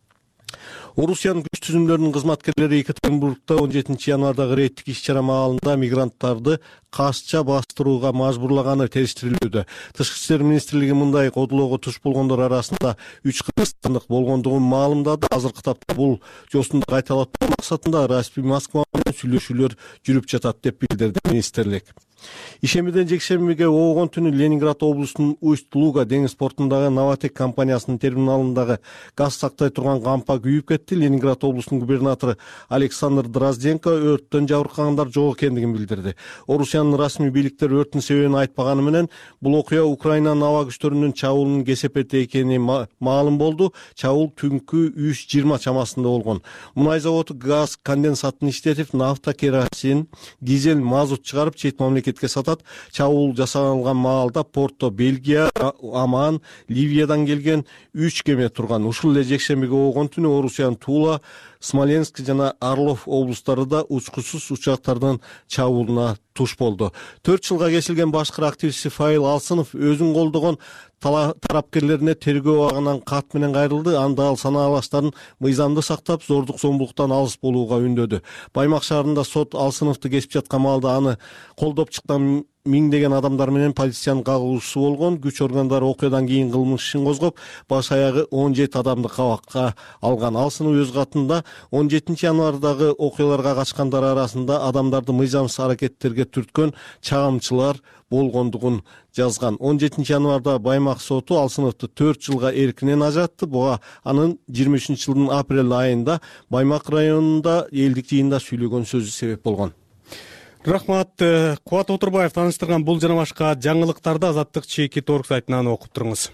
Орусиянын күч түзүмдөрүнүн кызматкерлери Екатеринбургда 17 январдагы рейдтик иш-чара маалында мигранттарды кашча бастырууга мажбурлаганы териштирилүүдө. Тышкы иштер министрлиги мындай кодулоого туш болгондор арасында 3 кыргызстандык болгондугун маалымдады. Азыркы тапта бул жосунду кайталатуу максатында Распи Москва менен сүйлөшүүлөр жүрүп жатат деп билдирди министрлик. Ишембиден жекшембиге оогон түнү Ленинград облусунун Усть-Луга деңиз портундагы Новотек компаниясынын терминалындагы газ сактай турган кампа күйүп кетти. Ленинград облусунун губернатору Александр Дрозденко өрттөн жабыркагандар жок экендигин билдирди. Орусиянын расмий бийликтери өрттүн себебин айтпаганы менен бул окуя Украинанын аба күчтөрүнүн чабуулунун кесепети экени маалым болду. Чабуул түнкү 3:20 чамасында болгон. Мунай заводу газ конденсатын иштетип, нафта, керосин, дизель, мазут чыгарып чет мамлекетке сатат. Чабуул жасалган маалда портто Бельгия, Оман, Ливиядан келген 3 кеме турган. Ушул эле жекшембиге оогон түнү Орусиянын Тула, Смоленск жана Орлов облустарында учкусуз учактардын чабуулуна туш болду. 4 жылга кесилген башкы активист Фаил Алсынов өзүн колдогон тарапкерлерине тергөө абагынан кат менен кайрылды. Анда ал санаалаштарын мыйзамды сактап, зордук зомбулуктан алыс болууга үндөдү. Баймак шаарында сот Алсыновду кесип жаткан маалда аны колдоп чыккан миңдеген адамдар менен полициянын кагуусу болгон. Күч органдары окуядан кийин кылмыш ишин козгоп, баш аягы 17 адамды кабакка алган. Алсынов өз катында 17 январдагы окуяларга качкандар арасында адамдарды мыйзамсыз аракеттерге түрткөн чагымчылар болгондугун жазган. 17 январда Баймак соту Алсыновду 4 жылга эркинен ажыратты. Буга анын 23 жылдын апрель айында Баймак районунда элдик жыйында сүйлөгөн сөзү себеп болгон. Рахмат. Кубат Отурбаев тааныштырган бул жана башка жаңылыктарды Азаттык чеки торг сайтынан окуп туруңуз.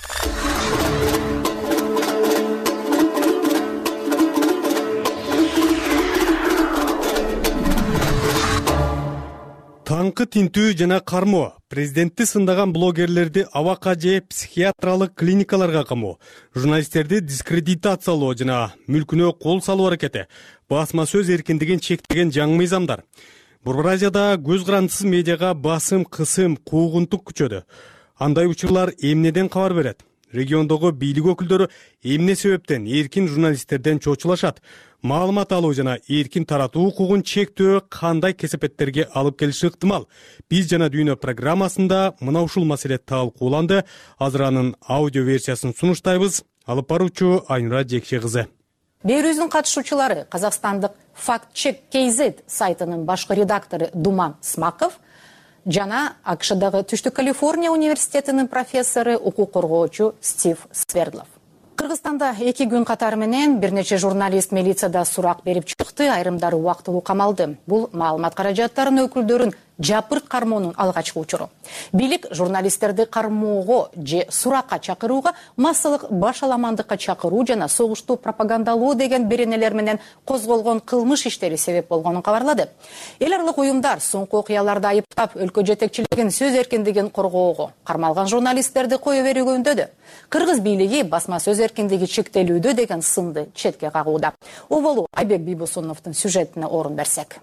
Таңкы тинтүү жана кармоо. Президентти сындаган блогерлерди абакка же психиатриялык клиникаларга камоо, журналисттерди дискредитациялоо жана мүлкүнө кол салуу аракети, басма сөз эркиндигин чектеген жаңы мыйзамдар. Борбор Азияда көз карандысыз медиага басым, кысым, куугунтук күчөдү. Андай учурлар эмнеден кабар берет? Региондогу бийлик өкүлдөрү эмне себептен эркин журналисттерден чочулашат? Маалымат алуу жана эркин таратуу укугун чектөө кандай кесепеттерге алып келиши ыктымал? Биз жана дүйнө программасында мына ушул маселе талкууланды. Азыр анын аудио версиясын сунуштайбыз. Алып баруучу Айнура Жекше кызы. Берүүзүн катышуучулары Казакстандык Fact-Check KZ сайтынын башкы редактору Думан Смаков жана АКШдагы Түштүк Калифорния университетинин профессору, укук коргоочу Стив Свердлов. Кыргызстанда 2 күн катары менен бир нече журналист милицияда сурак берип чыкты, айрымдары убактылуу камалды. Бул маалымат каражаттарынын өкүлдөрүн жапырт кармоонун алгачкы учуру. Бийлик журналисттерди кармоого же суракка чакырууга, массалык башаламандыкка чакыруу жана согушту пропагандалоо деген беренелер менен козголгон кылмыш иштери себеп болгонун кабарлады. Эл аралык уюмдар соңку окуяларды айыптап, өлкө жетекчилигин сөз эркиндигин коргоого, кармалган журналисттерди кое берүүгө үндөдү. Кыргыз бийлиги басма сөз эркиндиги чектелүүдө деген сынды четке кагууда. Оболу Айбек Бийбосуновдун сюжетине орун берсек.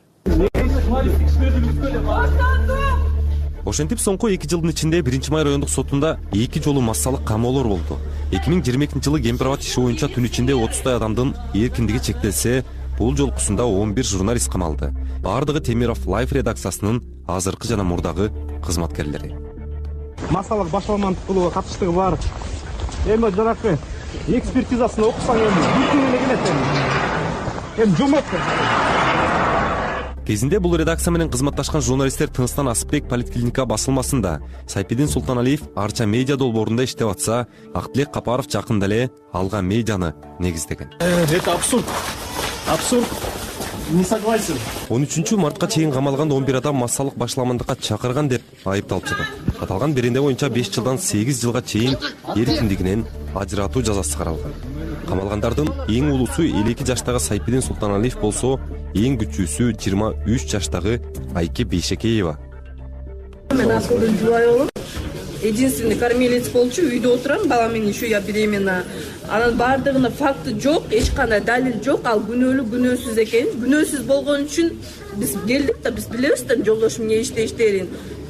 Ошентип соңку 2 жылдын ичинде 1-Май райондук сотунда 2 жолу массалык камоолор болду. 2022-жылы Кемпир-Абад иши боюнча түн ичинде 30 адамдын эркиндиги чектелсе, бул жолкусунда 11 журналист камалды. Бардыгы Темиров Лайф редакциясынын азыркы жана мурдагы кызматкерлери. Массалык башаламандык кылууга катыштыгы бар. Эми жанакы экспертизасын окусаң эми бүтүн эле келет эми. Эми жомот. Кезинде бул редакция менен кызматташкан журналисттер Тыныстан Асыпбек поликлиника басылмасында, Сайпидин Султаналиев Арча медиа долбоорунда иштеп атса, Актилек Капаров жакында эле алган медианы негиздеген. Это абсурд. Абсурд. Не согласен. 13 мартка чейин камалган 11 адам массалык башаламандыкка чакырган деп айыпталып жатат. Аталган беренде боюнча 5 жылдан 8 жылга чейин эркиндигинен ажыратуу жазасы каралган. Камалгандардын эң улуусу 52 жаштагы Сайпидин Султаналиев болсо, эң күчүүсү 23 жаштагы Айке Бейшекеева. Мен Асылдын жубай болом. Единственный кормилец болчу, үйдө отурам, балам менен еще я беременна. Анын бардыгына факты жок, эч кандай далил жок, ал күнөөлүү, күнөөсүз экен. Күнөөсүз болгон үчүн биз келдик да, биз билебиз да жолдошум эмне иштештерин.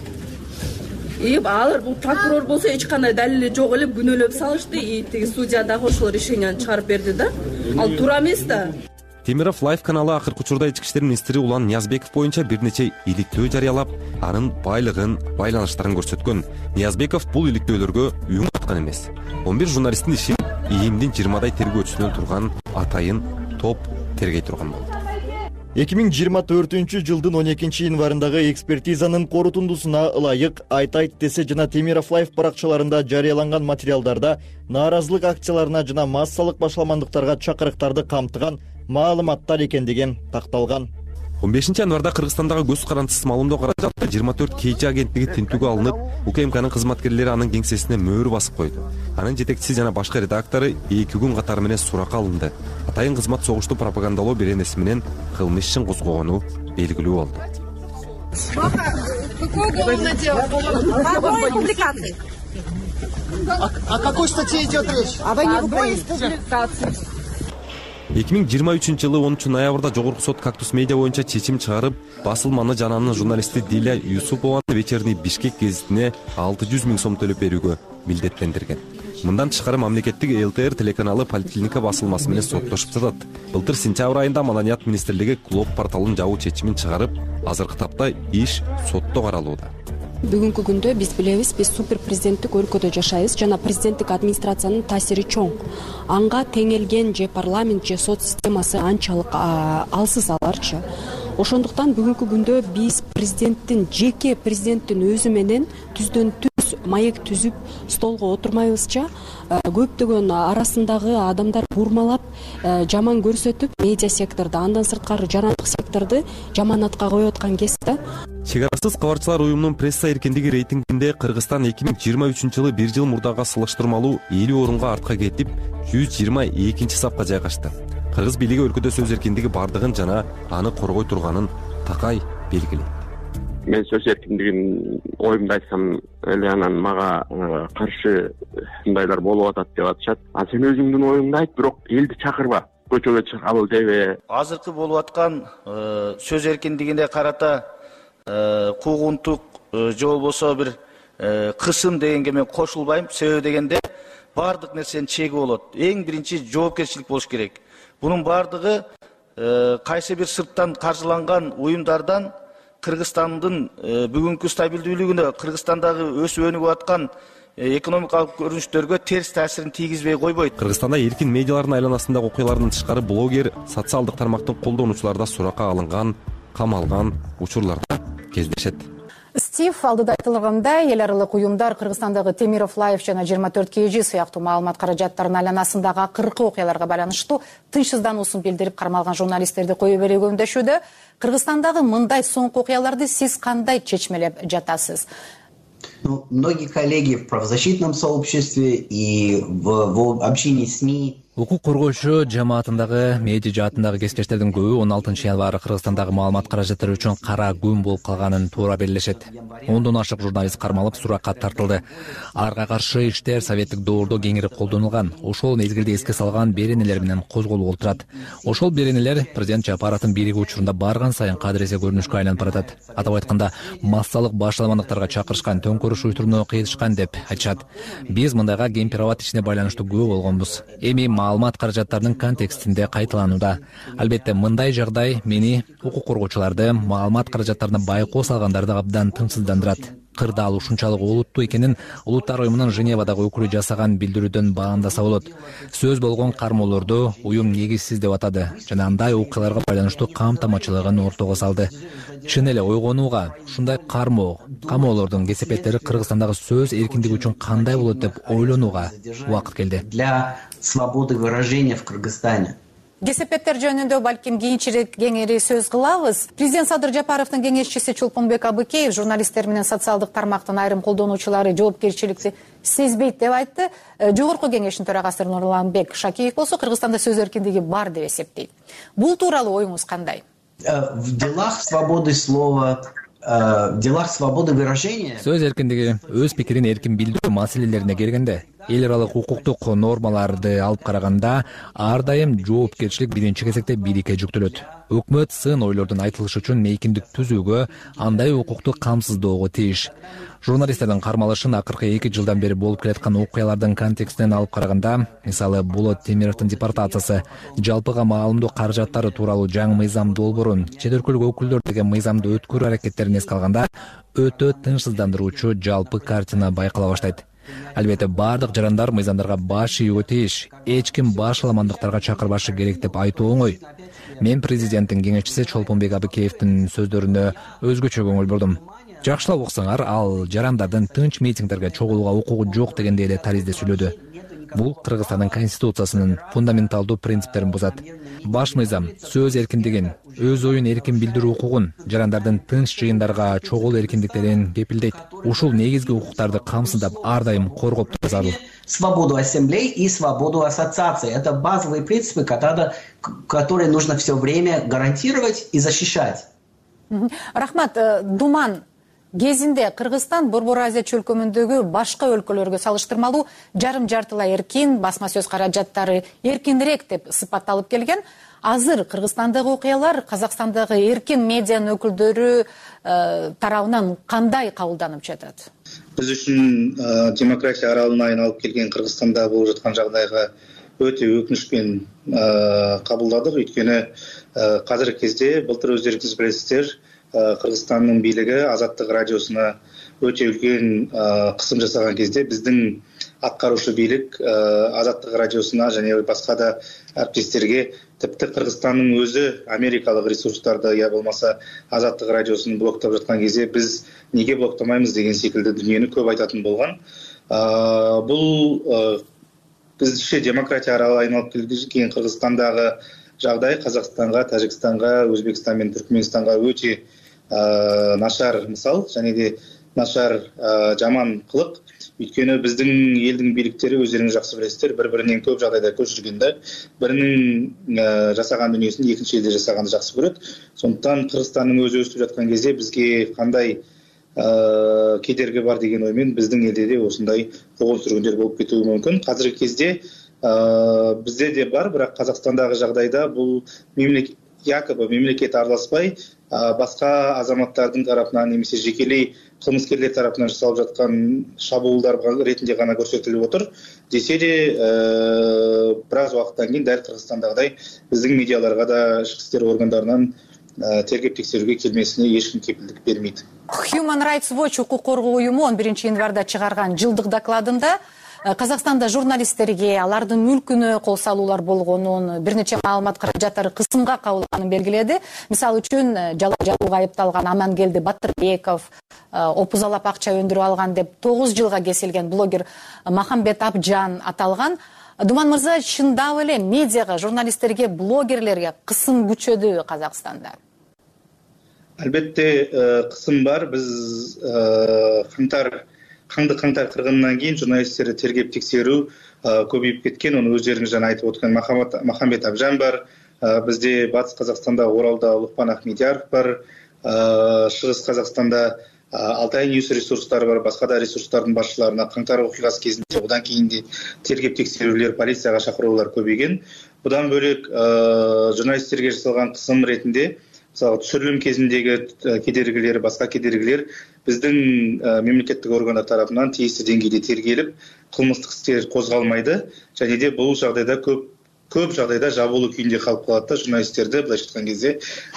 Алар бул прокурор болсо эч кандай далили жок эле күнөөлөп салышты, тиги судья дагы ошол решенияны чыгарып берди да. Ал туура эмес да. Темиров Лайф каналы акыркы учурда ички иштер министри Улан Ниязбеков боюнча бир нече иликтөө жарыялап, анын байлыгын, байланыштарын көрсөткөн. Ниязбеков бул иликтөөлөргө үн каткан эмес. 11 журналисттин ишин ИИМдин 20дай тергөөчүсүнөн турган атайын топ тергей турган болду. 2024-жылдын 12 январындагы экспертизанын корутундусуна ылайык айтайт десе жана Темиров Лайф баракчаларында жарыяланган материалдарда нааразылык акцияларына жана массалык башаламандыктарга чакырыктарды камтыган маалыматтар экендиги такталган. 15 январда Кыргызстандагы көз карандысыз маалымдоо каражаты 24 KG агенттиги тинтүүгө алынып, УКМКнын кызматкерлери анын кеңсесине мөөр басып койду. Анын жетекчиси жана башкы редактору 2 күн катары менен суракка алынды. Атайын кызмат согушту пропагандалоо беренеси менен кылмыш ишин козгогону белгилүү болду. О какой статье идет речь? О войне в Украине. 2023-жылы 10 ноябрда Жогорку сот Кактус медиа боюнча чечим чыгарып, басылманы жана анын журналисти Диля Юсупованын вечерний Бишкек гезитине 600 000 сом төлөп берүүгө милдеттендирген. Мындан тышкары мамлекеттик ЛТР телеканалы поликлиника басылмасы менен соттошуп жатат. Былтыр сентябрь айында Маданият министрлиги Клоп порталын жабуу чечимин чыгарып, азыркы тапта иш сотто каралууда. Бүгүнкү күндө биз билебиз, биз супер президенттик өлкөдө жашайбыз жана президенттик администрациянын таасири чоң. Анга теңелген же парламент же сот системасы анчалык алсыз аларчы. Ошондуктан бүгүнкү күндө биз президенттин өзү менен түздөн түз маек түзүп столго отурмайбызча көптөгөн арасындагы адамдар бурмалап жаман көрсөтүп медиа секторду андан сырткары жарандык секторду жаманатка коюп аткан кез да. Чек арасыз кабарчылар уюмунун пресса эркиндиги рейтингинде Кыргызстан 2023-жылы бир жыл мурдага салыштырмалуу 50 орунга артка кетип 122 сапка жайгашты. Кыргыз бийлиги өлкөдө сөз эркиндиги бардыгын жана аны коргой турганын такай белгилейт. Мен сөз эркиндигин оюмду айтсам эле анан мага каршы мындайлар болуп атат деп атышат. А сен өзүңдүн оюңду айт, бирок элди чакырба, көчөгө чыгабыл дебе. Азыркы болуп аткан сөз эркиндигине карата куугунтук же болбосо бир кысым дегенге мен кошулбайм. Себеби дегенде бардык нерсенин чеги болот. Эң биринчи жоопкерчилик болуш керек. Бунун бардыгы кайсы бир сырттан каржыланган уюмдардан Кыргызстандын бүгүнкү стабилдүүлүгүнө, Кыргызстандагы өсүп өнүгүп аткан экономикалык көрүнүштөргө терс таасирин тийгизбей койбойт. Кыргызстанда эркин медиалардын айланасындагы окуялардан тышкары блогер социалдык тармактын колдонуучуларда суракка алынган, камалган учурларда кездешет. Стив алдыда айтылгандай, эл аралык уюмдар Кыргызстандагы Темиров Лайф жана 24 KG сыяктуу маалымат каражаттарынын айланасындагы акыркы окуяларга байланыштуу тынчсыздануусун билдирип кармалган журналисттерди кое бере көмдөшүүдө. Кыргызстандагы мындай соңку окуяларды сиз кандай чечмелеп жатасыз? Многие коллеги в правозащитном сообществе и в общении СМИ. Укук коргоочу жамаатындагы медиа жаатындагы кесиптештердин көбү 16 январь Кыргызстандагы маалымат каражаттары үчүн кара күн болуп калганын туура белгилешет. 10дон ашык журналист кармалып суракка тартылды. Арга каршы иштер советтик доордо кеңири колдонулган. Ошол мезгилде эске салган беренелер менен козголуп отурат. Ошол беренелер президент Жапаровдун бийлиги учурунда барган сайын кадыресе көрүнүшкө айланып баратат. Атап айтканда, массалык башаламандыктарга чакырышкан, төңкөрүш уюштурууну кыйылышкан деп айтышат. Биз мындайга кемпироват ишине байланыштуу күбө болгонбуз. Эми маалымат каражаттарынын контекстинде кайталанууда. Албетте мындай жагдай мени укук коргоочуларды маалымат каражаттарына байкоо салгандарды абдан тынчсыздандырат. Кырдаал ушунчалык олуттуу экенин Улуттар уюмунун Женевадагы өкүлү жасаган билдирүүдөн баамдаса болот. Сөз болгон кармоолорду уюм негизсиз деп атады жана андай окуяларга байланыштуу камтамачылыгын ортого салды. Чын эле ойгонууга ушундай камоолордун кесепеттери Кыргызстандагы сөз эркиндиги үчүн кандай болот деп ойлонууга убакыт келди. Для свободы выражения в Кыргызстане. Кесепеттер жөнүндө балким кийинчерээк кеңири сөз кылабыз. Президент Садыр Жапаровдун кеңешчиси Чолпонбек Абыкеев журналисттер менен социалдык тармактын айрым колдонуучулары жоопкерчиликти сезбейт деп айтты. Жогорку кеңештин төрагасы Нурланбек Шакиев болсо Кыргызстанда сөз эркиндиги бар деп эсептейт. Бул тууралуу оюңуз кандай? В делах свободы слова, в делах свободы выражения. Сөз эркиндиги, өз пикирин эркин билдирүү маселелерине келгенде, эл аралык укуктук нормаларды алып караганда ар дайым жоопкерчилик биринчи кезекте бийликке жүктөлөт. Өкмөт сын ойлордун айтылышы үчүн мейкиндик түзүүгө, андай укукту камсыздоого тийиш. Журналисттердин кармалышын акыркы 2 жылдан бери болуп келаткан окуялардын контекстинен алып караганда, мисалы Болот Темировдун депортациясы, жалпыга маалымдоо каражаттары тууралуу жаңы мыйзам долбоорун, чет өлкөлүк өкүлдөр деген мыйзамды өткөрүү аракеттерин эске алганда, өтө тынчсыздандыруучу жалпы картина байкала баштайт. Албетте бардык жарандар мыйзамдарга баш ийүүгө тийиш, эч ким башаламандыктарга чакырбашы керек деп айтуу оңой. Мен президенттин кеңешчиси Чолпонбек Абыкеевдин сөздөрүнө өзгөчө көңүл бурдум. Жакшылап уксаңар, ал жарандардын тынч митингдерге чогулууга укугу жок дегенде эле таризде сүйлөдү. Бул Кыргызстандын конституциясынын фундаменталдуу принциптерин бузат. Баш мыйзам сөз эркиндигин, өз оюн эркин билдирүү укугун, жарандардын тынч жыйындарга чогулуу эркиндиктерин кепилдейт. Ушул негизги укуктарды камсыздап ар дайым коргоп туруу зарыл. Свободу ассамблей и свободу ассоциации. Это базовые принципы, которые нужно все время гарантировать и защищать. Рахмат, Думан кезинде Кыргызстан Борбор Азия чөлкөмүндөгү башка өлкөлөргө салыштырмалуу жарым-жартылай эркин, басма сөз каражаттары эркинирээк деп сыпатталып келген. Азыр Кыргызстандагы окуялар Казакстандагы эркин медианын өкүлдөрү тарабынан кандай кабылданып жатат? Биз үчүн демократия аралына айналып келген Кыргызстанда болуп жаткан жагдайга өтө өкүнүчпен кабылдадык. Өйткөнү азыркы кезде былтыр өздөрүңүз билесиздер, Кыргызстандын бийлиги Азаттык радиосуна өтө үлкен кысым жасаган кезде биздин аткарушы бийлик Азаттык радиосуна және басқа да әріптестерге, тіпті Кыргызстандын өзі америкалык ресурстарды я болмаса Азаттык радиосын блоктап жатқан кезде біз неге блоктамаймыз деген секілді дүниені көп айтатын болған. Бұл біздіңше демократия аралы айналып келген Кыргызстандағы жағдай Қазақстанға, Тәжікстанға, Өзбекстан мен Түркменстанға өте нашар мысал, және де нашар жаман қылық. Өйткені біздің елдің биліктері өздеріңіз жақсы білесіздер, бір-бірінен көп жағдайда көшіргенді, бірінің жасаған дүниесін екінші елде жасағанды жақсы көреді. Сондықтан Қырғызстанның өзі өстіп жатқан кезде бізге қандай кедергі бар деген оймен біздің елде де осындай қуғын-сүргіндер болып кетуі мүмкін. Қазіргі кезде бізде де бар, бірақ Қазақстандағы жағдайда бұл якобы мемлекет араласпай, басқа азаматтардың тарапынан немесе жекелей қылмыскерлер тарапынан жасалып жатқан шабуылдар ретінде ғана көрсетіліп отыр. Десе де біраз уақыттан кейін дәл Қырғызстандағыдай біздің медиаларға да ішкі істер органдарынан тергеп тексеруге келмесіне ешкім кепілдік бермейді. Human Rights Watch укук коргоо уюму 11 январда чыгарган жылдык докладында Казакстанда журналисттерге алардын мүлкүнө кол салуулар болгонун, бир нече маалымат каражаттары кысымга кабылганын белгиледи. Мисалы үчүн жала жабууга айыпталган Амангелди Батырбеков, опузалап акча өндүрүп алган деп 9 жылга кесилген блогер Махамбет Абжан аталган. Думан мырза, чындап эле медиага, журналисттерге, блогерлерге кысым күчөдү Казакстанда? Албетте кысым бар. Биз қаңды қырғынынан кейін журналистерді тергеп тексеру көбейіп кеткен. Оны өздеріңіз жаңа айтып отырған Махамбет Абжан бар. Бізде Батыс Қазақстанда, Оралда Лұқпан Ахмедияров бар. Шығыс Қазақстанда Алтай Ньюс ресурстары бар. Басқа да ресурстардың басшыларына қаңтар оқиғасы кезінде, одан кейін де тергеп тексерулер, полицияға шақырулар көбейген. Бұдан бөлек журналистерге жасалған қысым ретінде мысалы түсірілім кезіндегі кедергілер, басқа кедергілер біздің мемлекеттік органдар тарапынан тиісті деңгейде тергеліп, қылмыстық істер қозғалмайды. Және де бұл жағдайда көп жағдайда жабулы күйінде қалып қалады. Журналистерді былайша айтқан кезде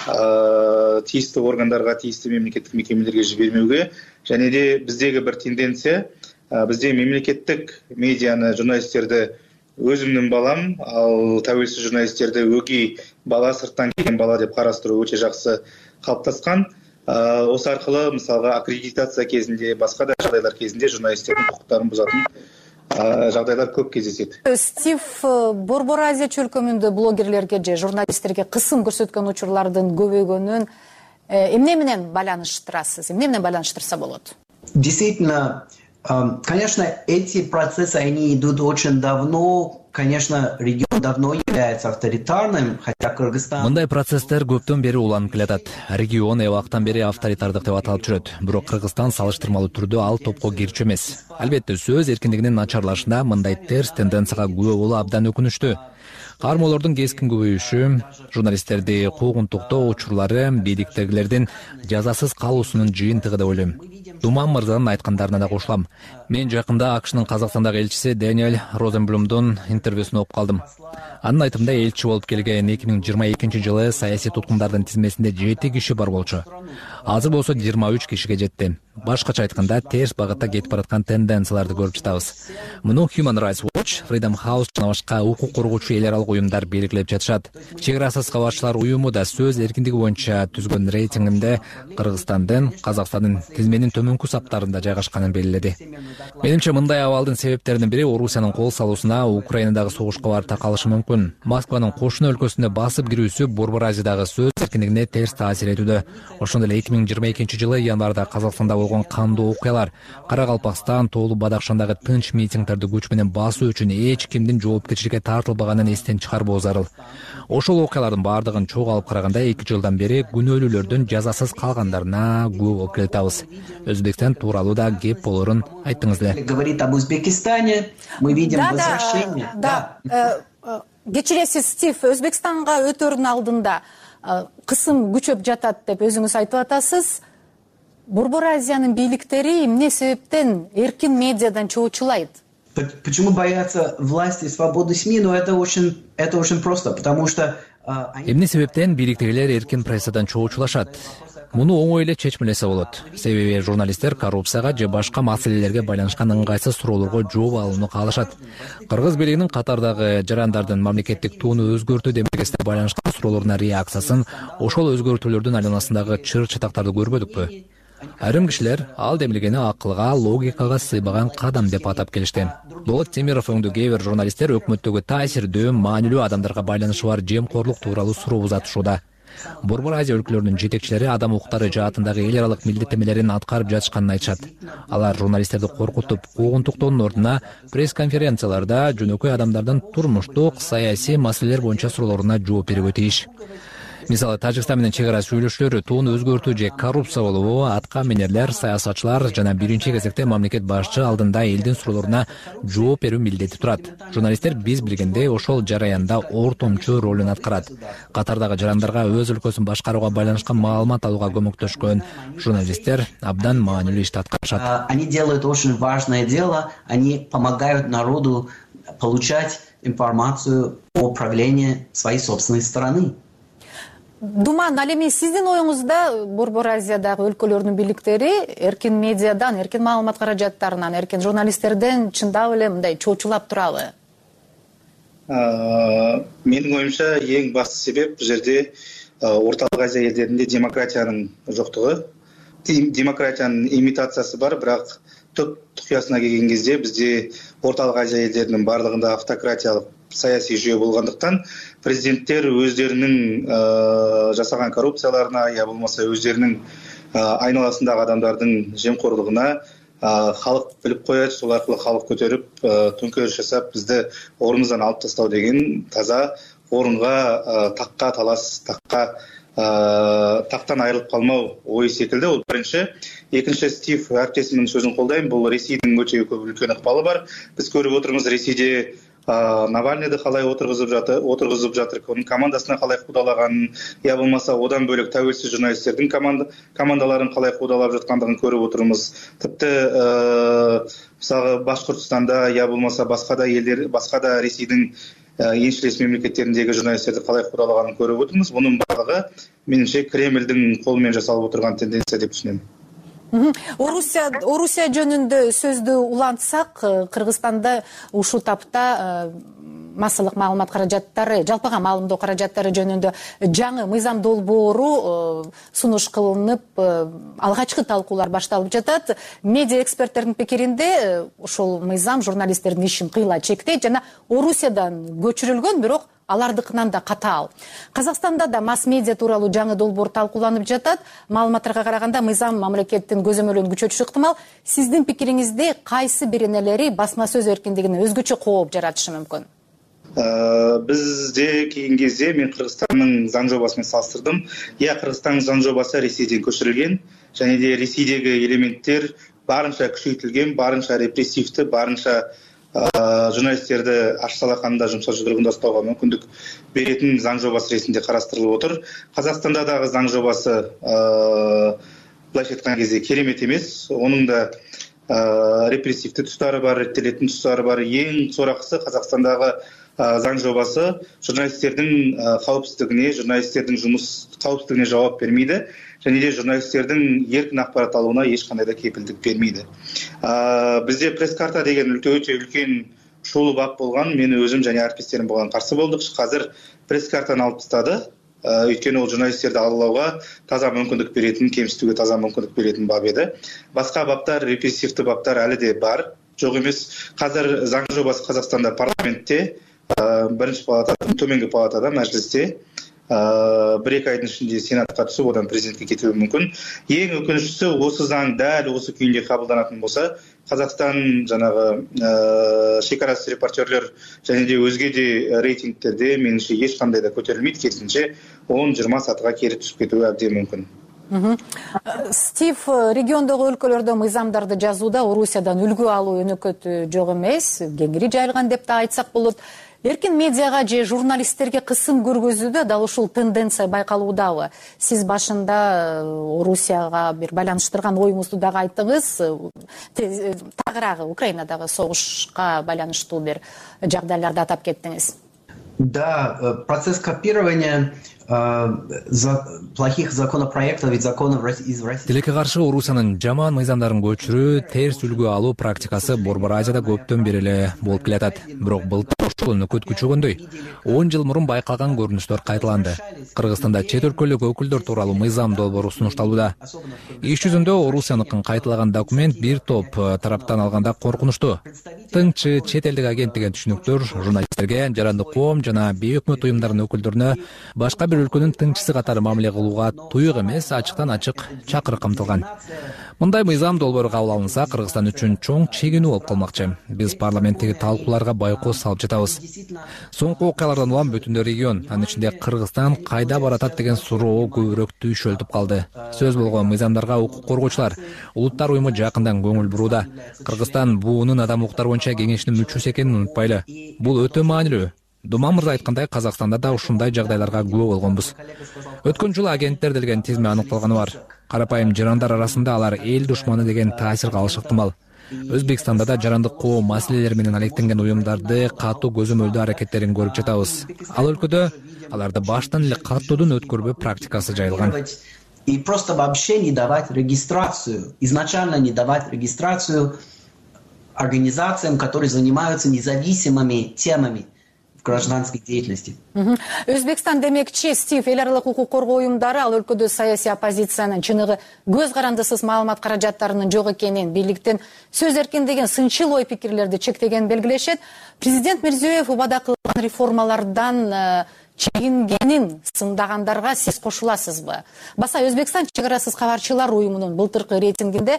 тиісті органдарға, тиісті мемлекеттік мекемелерге жібермеуге. Және де біздегі бір тенденция, бізде мемлекеттік медианы, журналистерді өзімнің балам, ал тәуелсіз журналистерді өгей бала, сырттан келген бала деп қарастыру өте жақсы қалыптасқан. Осы арқылы мысалға аккредитация кезінде, басқа да жағдайлар кезінде журналистердің құқықтарын бұзатын жағдайлар көп кездеседі. Стив, Борбор Азия чөлкөмүндө блогерлерге же журналисттерге кысым көрсөткөн учурлардын көбөйгөнүн эмне менен байланыштырасыз? Эмне менен байланыштырса болот? Действительно, конечно, эти процессы, они идут очень давно. Конечно, регион давно является авторитарным, хотя Кыргызстан... Мындай процесстер көптөн бери уланып келатат. Регион убактан бери авторитардык деп аталып жүрөт. Бирок Кыргызстан салыштырмалуу түрдө ал топко кирчү эмес. Албетте сөз эркиндигинин начарлашында мындай терс тенденцияга күбө болуу абдан өкүнүчтүү. Кармоолордун кескин көбөйүшү, журналисттерди куугунтуктоо учурлары бийликтегилердин жазасыз калуусунун жыйынтыгы деп ойлойм. Думан мырзанын айткандарына да кошулам. Мен жакында АКШнын Казакстандагы элчиси Дэниэл Розенблюмдун интервьюсун окуп калдым. Анын айтымында элчи болуп келген 2022-жылы саясий туткундардын тизмесинде 7 киши бар болчу. Азыр болсо 23 кишиге жетти. Башкача айтканда, терс багытта кетип бараткан тенденцияларды көрүп жатабыз. Муну Human Rights Watch, Freedom House жана башка укук коргоочу эл аралык уюмдар белгилеп жатышат. Чек-арасыз кабарчылар уюму да сөз эркиндиги боюнча түзгөн рейтингинде Кыргызстандын, Казакстандын тизменин төмөнкү саптарында жайгашканын белгиледи. Менимче мындай абалдын себептеринин бири Орусиянын кол салуусуна Украинадагы согушка барып такалышы мүмкүн. Москванын кошуна өлкөсүнө басып кирүүсү Борбор Азиядагы сөз эркиндигине терс таасир этүүдө. Ошондой эле 2022-жылы январда Казакстанда болгон кандуу окуялар, Каракалпакстан, Тоолу Бадакшандагы тынч митингдерди күч менен басуу үчүн эч кимдин жоопкерчиликке тартылбаганын эстен чыгарбоо зарыл. Ошол окуялардын баардыгын чогуу алып караганда 2 жылдан бери күнөөлүүлөрдүн жазасыз калгандарына күбө болуп келатабыз. Өзбекстан тууралуу да кеп болорун айттыңыз эле. Говорит об Узбекистане, мы видим возвращение. Да. Кечиресиз, Стив, Өзбекстанга өтөрдүн алдында кысым күчөп жатат деп өзүңүз айтып атасыз. Борбор Азиянын бийликтери эмне себептен эркин медиадан чоочулайт? Почему боятся власти и свободы СМИ? Но это очень просто, потому что... Эмне себептен бийликтегилер эркин прессадан чоочулашат? Муну оңой эле чечмелесе болот. Себеби журналисттер коррупцияга же башка маселелерге байланышкан ыңгайсыз суроолорго жооп алууну каалашат. Кыргыз бийлигинин катардагы жарандардын мамлекеттик тууну өзгөртүү демилгесине байланышкан суроолоруна реакциясын ошол өзгөртүүлөрдүн айланасындагы чыр-чатактарды көрбөдүкпү? Айрым кишилер ал демилгени акылга, логикага сыйбаган кадам деп атап келишти. Болот Темиров өңдүү кээ бир журналисттер өкмөттөгү таасирдүү, маанилүү адамдарга байланышы бар жемкорлук тууралуу суроо узатышууда. Борбор Азия өлкөлөрүнүн жетекчилери адам укуктары жаатындагы эл аралык милдеттенмелерин аткарып жатышканын айтышат. Алар журналисттерди коркутуп, куугунтуктоонун ордуна пресс-конференцияларда жөнөкөй адамдардын турмуштук, саясий маселелер боюнча суроолоруна жооп берүүгө тийиш. Мисалы, Тажикстан менен чек ара сүйлөшүүлөр, тууну өзгөртүү же коррупция болобу, атка минерлер, саясатчылар жана биринчи кезекте мамлекет башчы алдында элдин суроолоруна жооп берүү милдети турат. Журналисттер биз билгендей ошол жараянда ортомчу ролун аткарат. Катардагы жарандарга өз өлкөсүн башкарууга байланышкан маалымат алууга көмөктөшкөн журналисттер абдан маанилүү ишти аткарышат. Они делают очень важное дело, они помогают народу получать информацию о правлении своей собственной страны. Думан, ал эми сиздин оюңузда Борбор Азиядагы өлкөлөрдүн бийликтери эркин медиадан, эркин маалымат каражаттарынан, эркин журналисттерден чындап эле мындай чоочулап турабы? Менин оюмча эң басты себеп бул жерде Орталык Азия элдеринде демократиянын жоктугу. Демократиянын имитациясы бар, бирок түп тукуясына келген кезде бизде Орталык Азия элдеринин бардыгында автократиялык саясий жүйө болгондуктан президенттер өздеринин жасаган коррупцияларына, я болмаса өздеринин айналасындагы адамдардын жемкорлугуна халык билип коет, сол аркылуу халык көтөрүп, төңкөрүш жасап, бизди ордубуздан алып тастоо деген таза орунга такка талас, тактан айрылып калмау ой секилди. Бул биринчи. Экинчи, Стив әріптесімнің сөзін қолдаймын. Бұл Ресейдің өте көп үлкен ықпалы бар. Біз көріп отырмыз, Ресейде Навальныйды қалай отырғызып жатыр, оның командасына қалай қудалағанын, я болмаса одан бөлек тәуелсіз журналистердің командаларын қалай қудалап жатқандығын көріп отырмыз. Тіпті мысалы Башқұртстанда, я болмаса басқа да Ресейдің еншілес мемлекеттеріндегі журналистерді қалай қудалағанын көріп отырмыз. Бұның барлығы меніңше Кремльдің қолымен жасалып отырған тенденция деп түсінемін. Орусия жөнүндө сөздү улантсак, Кыргызстанда ушул тапта массалык маалымат каражаттары, жалпыга маалымдоо каражаттары жөнүндө жаңы мыйзам долбоору сунуш кылынып, алгачкы талкуулар башталып жатат. Медиа эксперттердин пикиринде ушул мыйзам журналисттердин ишин кыйла чектейт жана Орусиядан көчүрүлгөн, бирок алардыкынан да катаал. Казакстанда да масс-медиа тууралуу жаңы долбоор талкууланып жатат. Маалыматтарга караганда мыйзам мамлекеттин көзөмөлүн күчөтүшү ыктымал. Сиздин пикириңизде кайсы бир энелери басма сөз эркиндигине өзгөчө кооп жаратышы мүмкүн? Бизде кийин кезде мен Кыргызстандын заң жобасымен салыштырдым. Кыргызстандын заң жобасы Ресейден көчүрүлгөн, және де Ресейдеги элементтер барынча күчөйтүлгөн, барынча репрессивдүү, барынча журналисттерди аш салаканда жумшак жыдыргында ұстауға мүмкүндүк беретін заң жобасы ретінде қарастырылып отыр. Қазақстанда дағы заң жобасы былайша айткан кезде керемет емес. Оның да репрессивті тұстары бар, реттелетін тұстары бар. Ең сорақысы Қазақстандағы заң жобасы журналисттердің қауіпсіздігіне, журналисттердің жұмыс қауіпсіздігіне жауап бермейді, және де журналисттердің еркін ақпарат алуына ешқандай да кепілдік бермейді. Бізде пресс-карта деген өте үлкен шулы бап болған, мен өзім және әріптестерім болған қарсы болдық. Қазір пресс-картаны алып тастады. Өйткені ол журналистерді алалауға таза мүмкіндік беретін, кемсітуге таза мүмкіндік беретін бап еді. Басқа баптар, репрессивті баптар әлі де бар, жоқ емес. Қазір заң жобасы Қазақстанда парламентте, бірінші палатада, төменгі палатада, мәжілісте, бір-екі айдың ішінде сенатқа түсіп, одан президентке кетуі мүмкін. Ең өкініштісі, осы заң дәл осы күйінде қабылданатын болса, Қазақстан жаңағы шекарасыз репортерлер және де өзге де рейтингтерде меніңше ешқандай да көтерілмейді, керісінше 10-20 сатыға кері түсіп кетуі әбден мүмкін. Стив, региондогу өлкөлөрдө мыйзамдарды жазууда Орусиядан үлгү алуу өнөкөтү жок эмес, кеңири жайылган деп да айтсак болот. Эркин медиага же журналисттерге кысым көргөзүүдө дал ушул тенденция байкалуудабы? Сиз башында Орусияга бир байланыштырган оюңузду дагы айттыңыз. Тагыраагы Украинадагы согушка байланыштуу бир жагдайларды атап кеттиңиз. Да, процесс копирования плохих законопроектов и законов из России. Тилекке каршы Орусиянын жаман мыйзамдарын көчүрүү, терс үлгү алуу практикасы Борбор Азияда көптөн бери эле болуп келатат. Бирок былтыр ушул өнөкөт күчөгөндөй 10 жыл мурун байкалган көрүнүштөр кайталанды. Кыргызстанда чет өлкөлүк өкүлдөр тууралуу мыйзам долбоору сунушталууда. Иш жүзүндө Орусияныкын кайталаган документ бир топ тараптан алганда коркунучтуу. Тыңчы чет элдик агент деген түшүнүктөр журналисттерге, жарандык коом жана бейөкмөт уюмдарынын өкүлдөрүнө башка бир өлкөнүн тыңчысы катары мамиле кылууга туюк эмес, ачыктан ачык чакырык камтылган. Мындай мыйзам долбоору кабыл алынса, Кыргызстан үчүн чоң чегинүү болуп калмакчы. Биз парламенттеги талкууларга байкоос салып жатабыз. Соңку окуялардан улам бүтүн регион, анын ичинде Кыргызстан кайда баратат деген суроо көбүрөөк түйшөлтүп калды. Сөз болгон мыйзамдарга укук коргоочулар, улуттар уюму жакындан көңүл бурууда. Кыргызстан буунун адам укуктар боюнча кеңешинин мүчөсү экенин унутпайлы. Бул өтө маанилүү. Думан мырза айткандай, Казакстанда да ушундай жагдайларга күбө болгонбуз. Өткөн жылы агенттер деген тизме аныкталганы бар. Карапайым жарандар арасында алар эл душманы деген таасир калышы ыктымал. Өзбекстанда да жарандык коом маселелери менен алектенген уюмдарды катуу көзөмөлдөө аракеттерин көрүп жатабыз. Ал өлкөдө аларды баштан эле каттоодон өткөрбөө практикасы жайылган. И просто вообще не давать регистрацию, изначально не давать регистрацию организациям, которые занимаются независимыми темами гражданской деятельности. Өзбекстан демекчи Стив эл аралык укук коргоо уюмдары ал өлкөдө саясий оппозициянын чыныгы көз карандысыз маалымат каражаттарынын жок экенин, бийликтин сөз эркиндигин, сынчыл ой пикирлерди чектегенин белгилешет. Президент Мирзиёев убада кылган реформалардан чегингенин сындагандарга сиз кошуласызбы? Баса Өзбекстан чек арасыз кабарчылар уюмунун былтыркы рейтингинде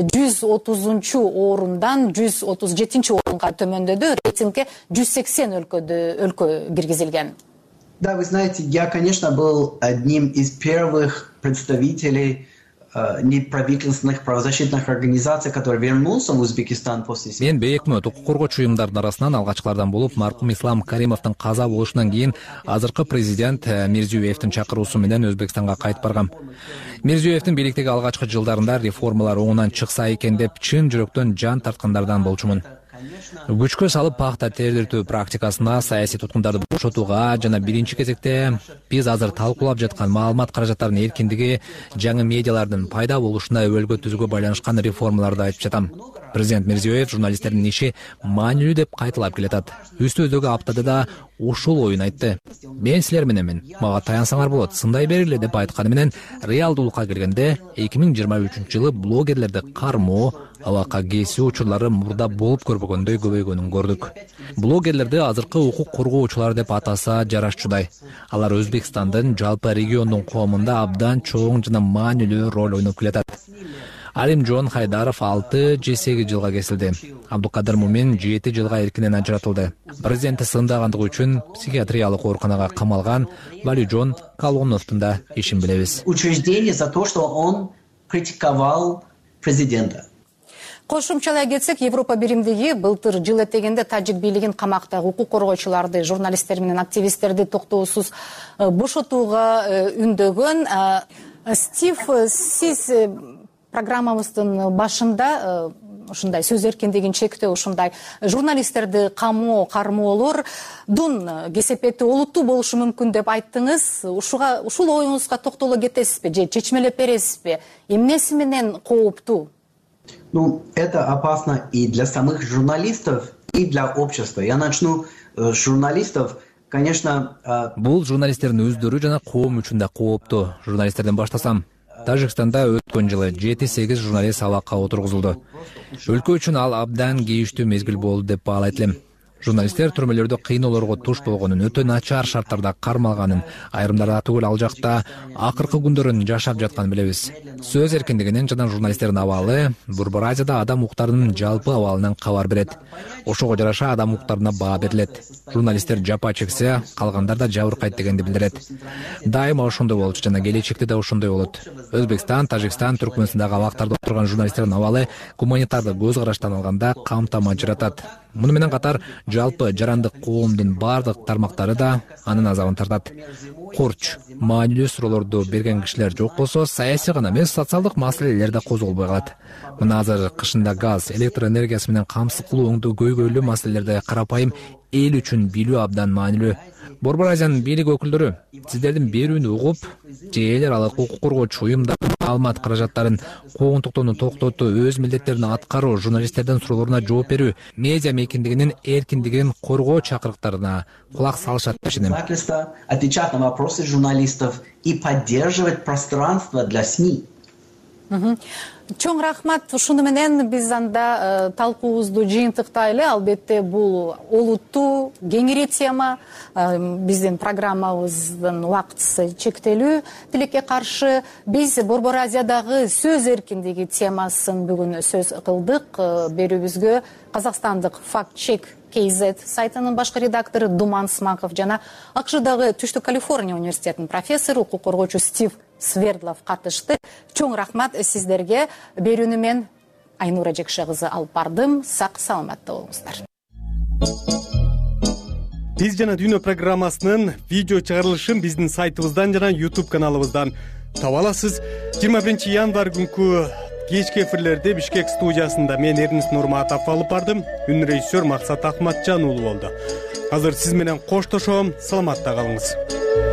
130-орундан 137 орунга төмөндөдү. Рейтингге 180 өлкө киргизилген. Да, вы знаете, я, конечно, был одним из первых представителей неправительственных правозащитных организаций, который вернулся в Узбекистан после... Мен бейөкмөт укук коргоочу уюмдардын арасынан алгачкылардан болуп, маркум Ислам Каримовдун каза болушунан кийин азыркы президент Мирзиёевдин чакыруусу менен Өзбекстанга кайтып баргам. Мирзиёевдин бийликтеги алгачкы жылдарында реформалар оңунан чыкса экен деп чын жүрөктөн жан тарткандардан болчумун. Күчкө салып пахта тердиртүү практикасына, саясий туткундарды бошотууга жана биринчи кезекте биз азыр талкуулап жаткан маалымат каражаттарынын эркиндиги, жаңы медиалардын пайда болушуна өбөлгө түзүүгө байланышкан реформаларды айтып жатам. Президент Мирзиёев журналисттердин иши маанилүү деп кайталап келатат. Үстүбүздөгү аптада да ушул оюн айтты. Мен силер мененмин, мага таянсаңар болот, сындай бериле деп айтканы менен реалдуулукка келгенде 2023 жылы блогерлерди кармоо, абакка кесүү учурлары мурда болуп көрбөгөндөй көбөйгөнүн көрдүк. Блогерлерди азыркы укук коргоочулар деп атаса жарашчудай. Алар Өзбекстандын жалпы региондун коомунда абдан чоң жана маанилүү роль ойноп келатат. Алимжон Хайдаров 6 же 8 жылга кесилди. Абдукадыр Мумин 7 жылга эркинен ажыратылды. Президенти сындагандыгы үчүн психиатриялык ооруканага камалган Валижон Калоновдун да ишин билебиз. Учреждение за то, что он критиковал президента. Кошумчалай кетсек, Европа биримдиги былтыр жыл этегенде тажик бийлигин камактагы укук коргоочуларды, журналисттер менен активисттерди токтоосуз бошотууга үндөгөн. Стив, сиз программабыздын башында ушундай сөз эркиндигин чектөө, ушундай журналисттерди камоо, кармоолордун кесепети олуттуу болушу мүмкүн деп айттыңыз. Ушул оюңузга токтоло кетесизби же чечмелеп бересизби? Эмнеси менен кооптуу? Ну, это опасно и для самых журналистов, и для общества. Я начну с журналистов. Конечно, бул журналисттердин өздөрү жана коом үчүн да кооптуу. Журналисттерден баштасам, Тажикстанда өткөн жылы 7-8 журналист абакка отургузулду. Өлкө үчүн ал абдан кейиштүү мезгил болду деп баалайт элем. Журналисттер түрмөлөрдө кыйноолорго туш болгонун, өтө начар шарттарда кармалганын, айрымдары түгүл ал жакта акыркы күндөрүн жашап жатканын билебиз. Сөз эркиндигинен жана журналисттердин абалы Борбор Азияда адам укуктарынын жалпы абалынан кабар берет. Ошого жараша адам укуктарына баа берилет. Журналисттер жапа чексе, калгандар да жабыркайт дегенди билдирет. Дайыма ошондой болчу жана келечекте да ошондой болот. Өзбекстан, Тажикстан, Түркмөнстандагы абактарда отурган журналисттердин абалы гуманитардык көз караштан алганда камтама ажыратат. Муну менен катар жалпы жарандык коомдун бардык тармактары да анын азабын тартат. Корч, маанилүү суроолорду берген кишилер жок болсо, саясий гана эмес, социалдык маселелер да козголбой калат. Мына азыр кышында газ, электр энергиясы менен камсыз кылуу өңдүү көйгөйлүү маселелерде карапайым эл үчүн билүү абдан маанилүү. Борбор Азиянын бийлик өкүлдөрү сиздердин берүүнү угуп, же эл аралык укук коргоочу уюмдардын маалымат каражаттарын куугунтуктоону токтотуу, өз милдеттерин аткаруу, журналисттердин суроолоруна жооп берүү, медиа мейкиндигинин эркиндигин коргоо чакырыктарына кулак салышат деп ишенем. Отвечать на вопросы журналистов и поддерживать пространство для СМИ. Чоң рахмат. Ушуну менен биз анда талкуубузду жыйынтыктайлы. Албетте бул олуттуу, кеңири тема. Биздин программабыздын убактысы чектелүү. Тилекке каршы биз Борбор Азиядагы сөз эркиндиги темасын бүгүн сөз кылдык. Берүүбүзгө Казакстандык Fact-Check KZ сайтынын башкы редактору Думан Смаков жана АКШдагы Түштүк Калифорния университетинин профессору, укук коргоочу Стив Свердлов катышты. Чоң рахмат сиздерге. Берүүнү мен Айнура Жекше кызы алып бардым. Сак саламатта болуңуздар. Биз жана Дүйнө программасынын видео чыгарылышын биздин сайтыбыздан жана YouTube каналыбыздан таба аласыз. 21 январь күнкү кечки эфирлерде Бишкек студиясында мен Эрнест Нурматов алып бардым. Үн режиссер Максат Ахматжан уулу болду. Азыр сиз менен коштошом. Саламатта калыңыз.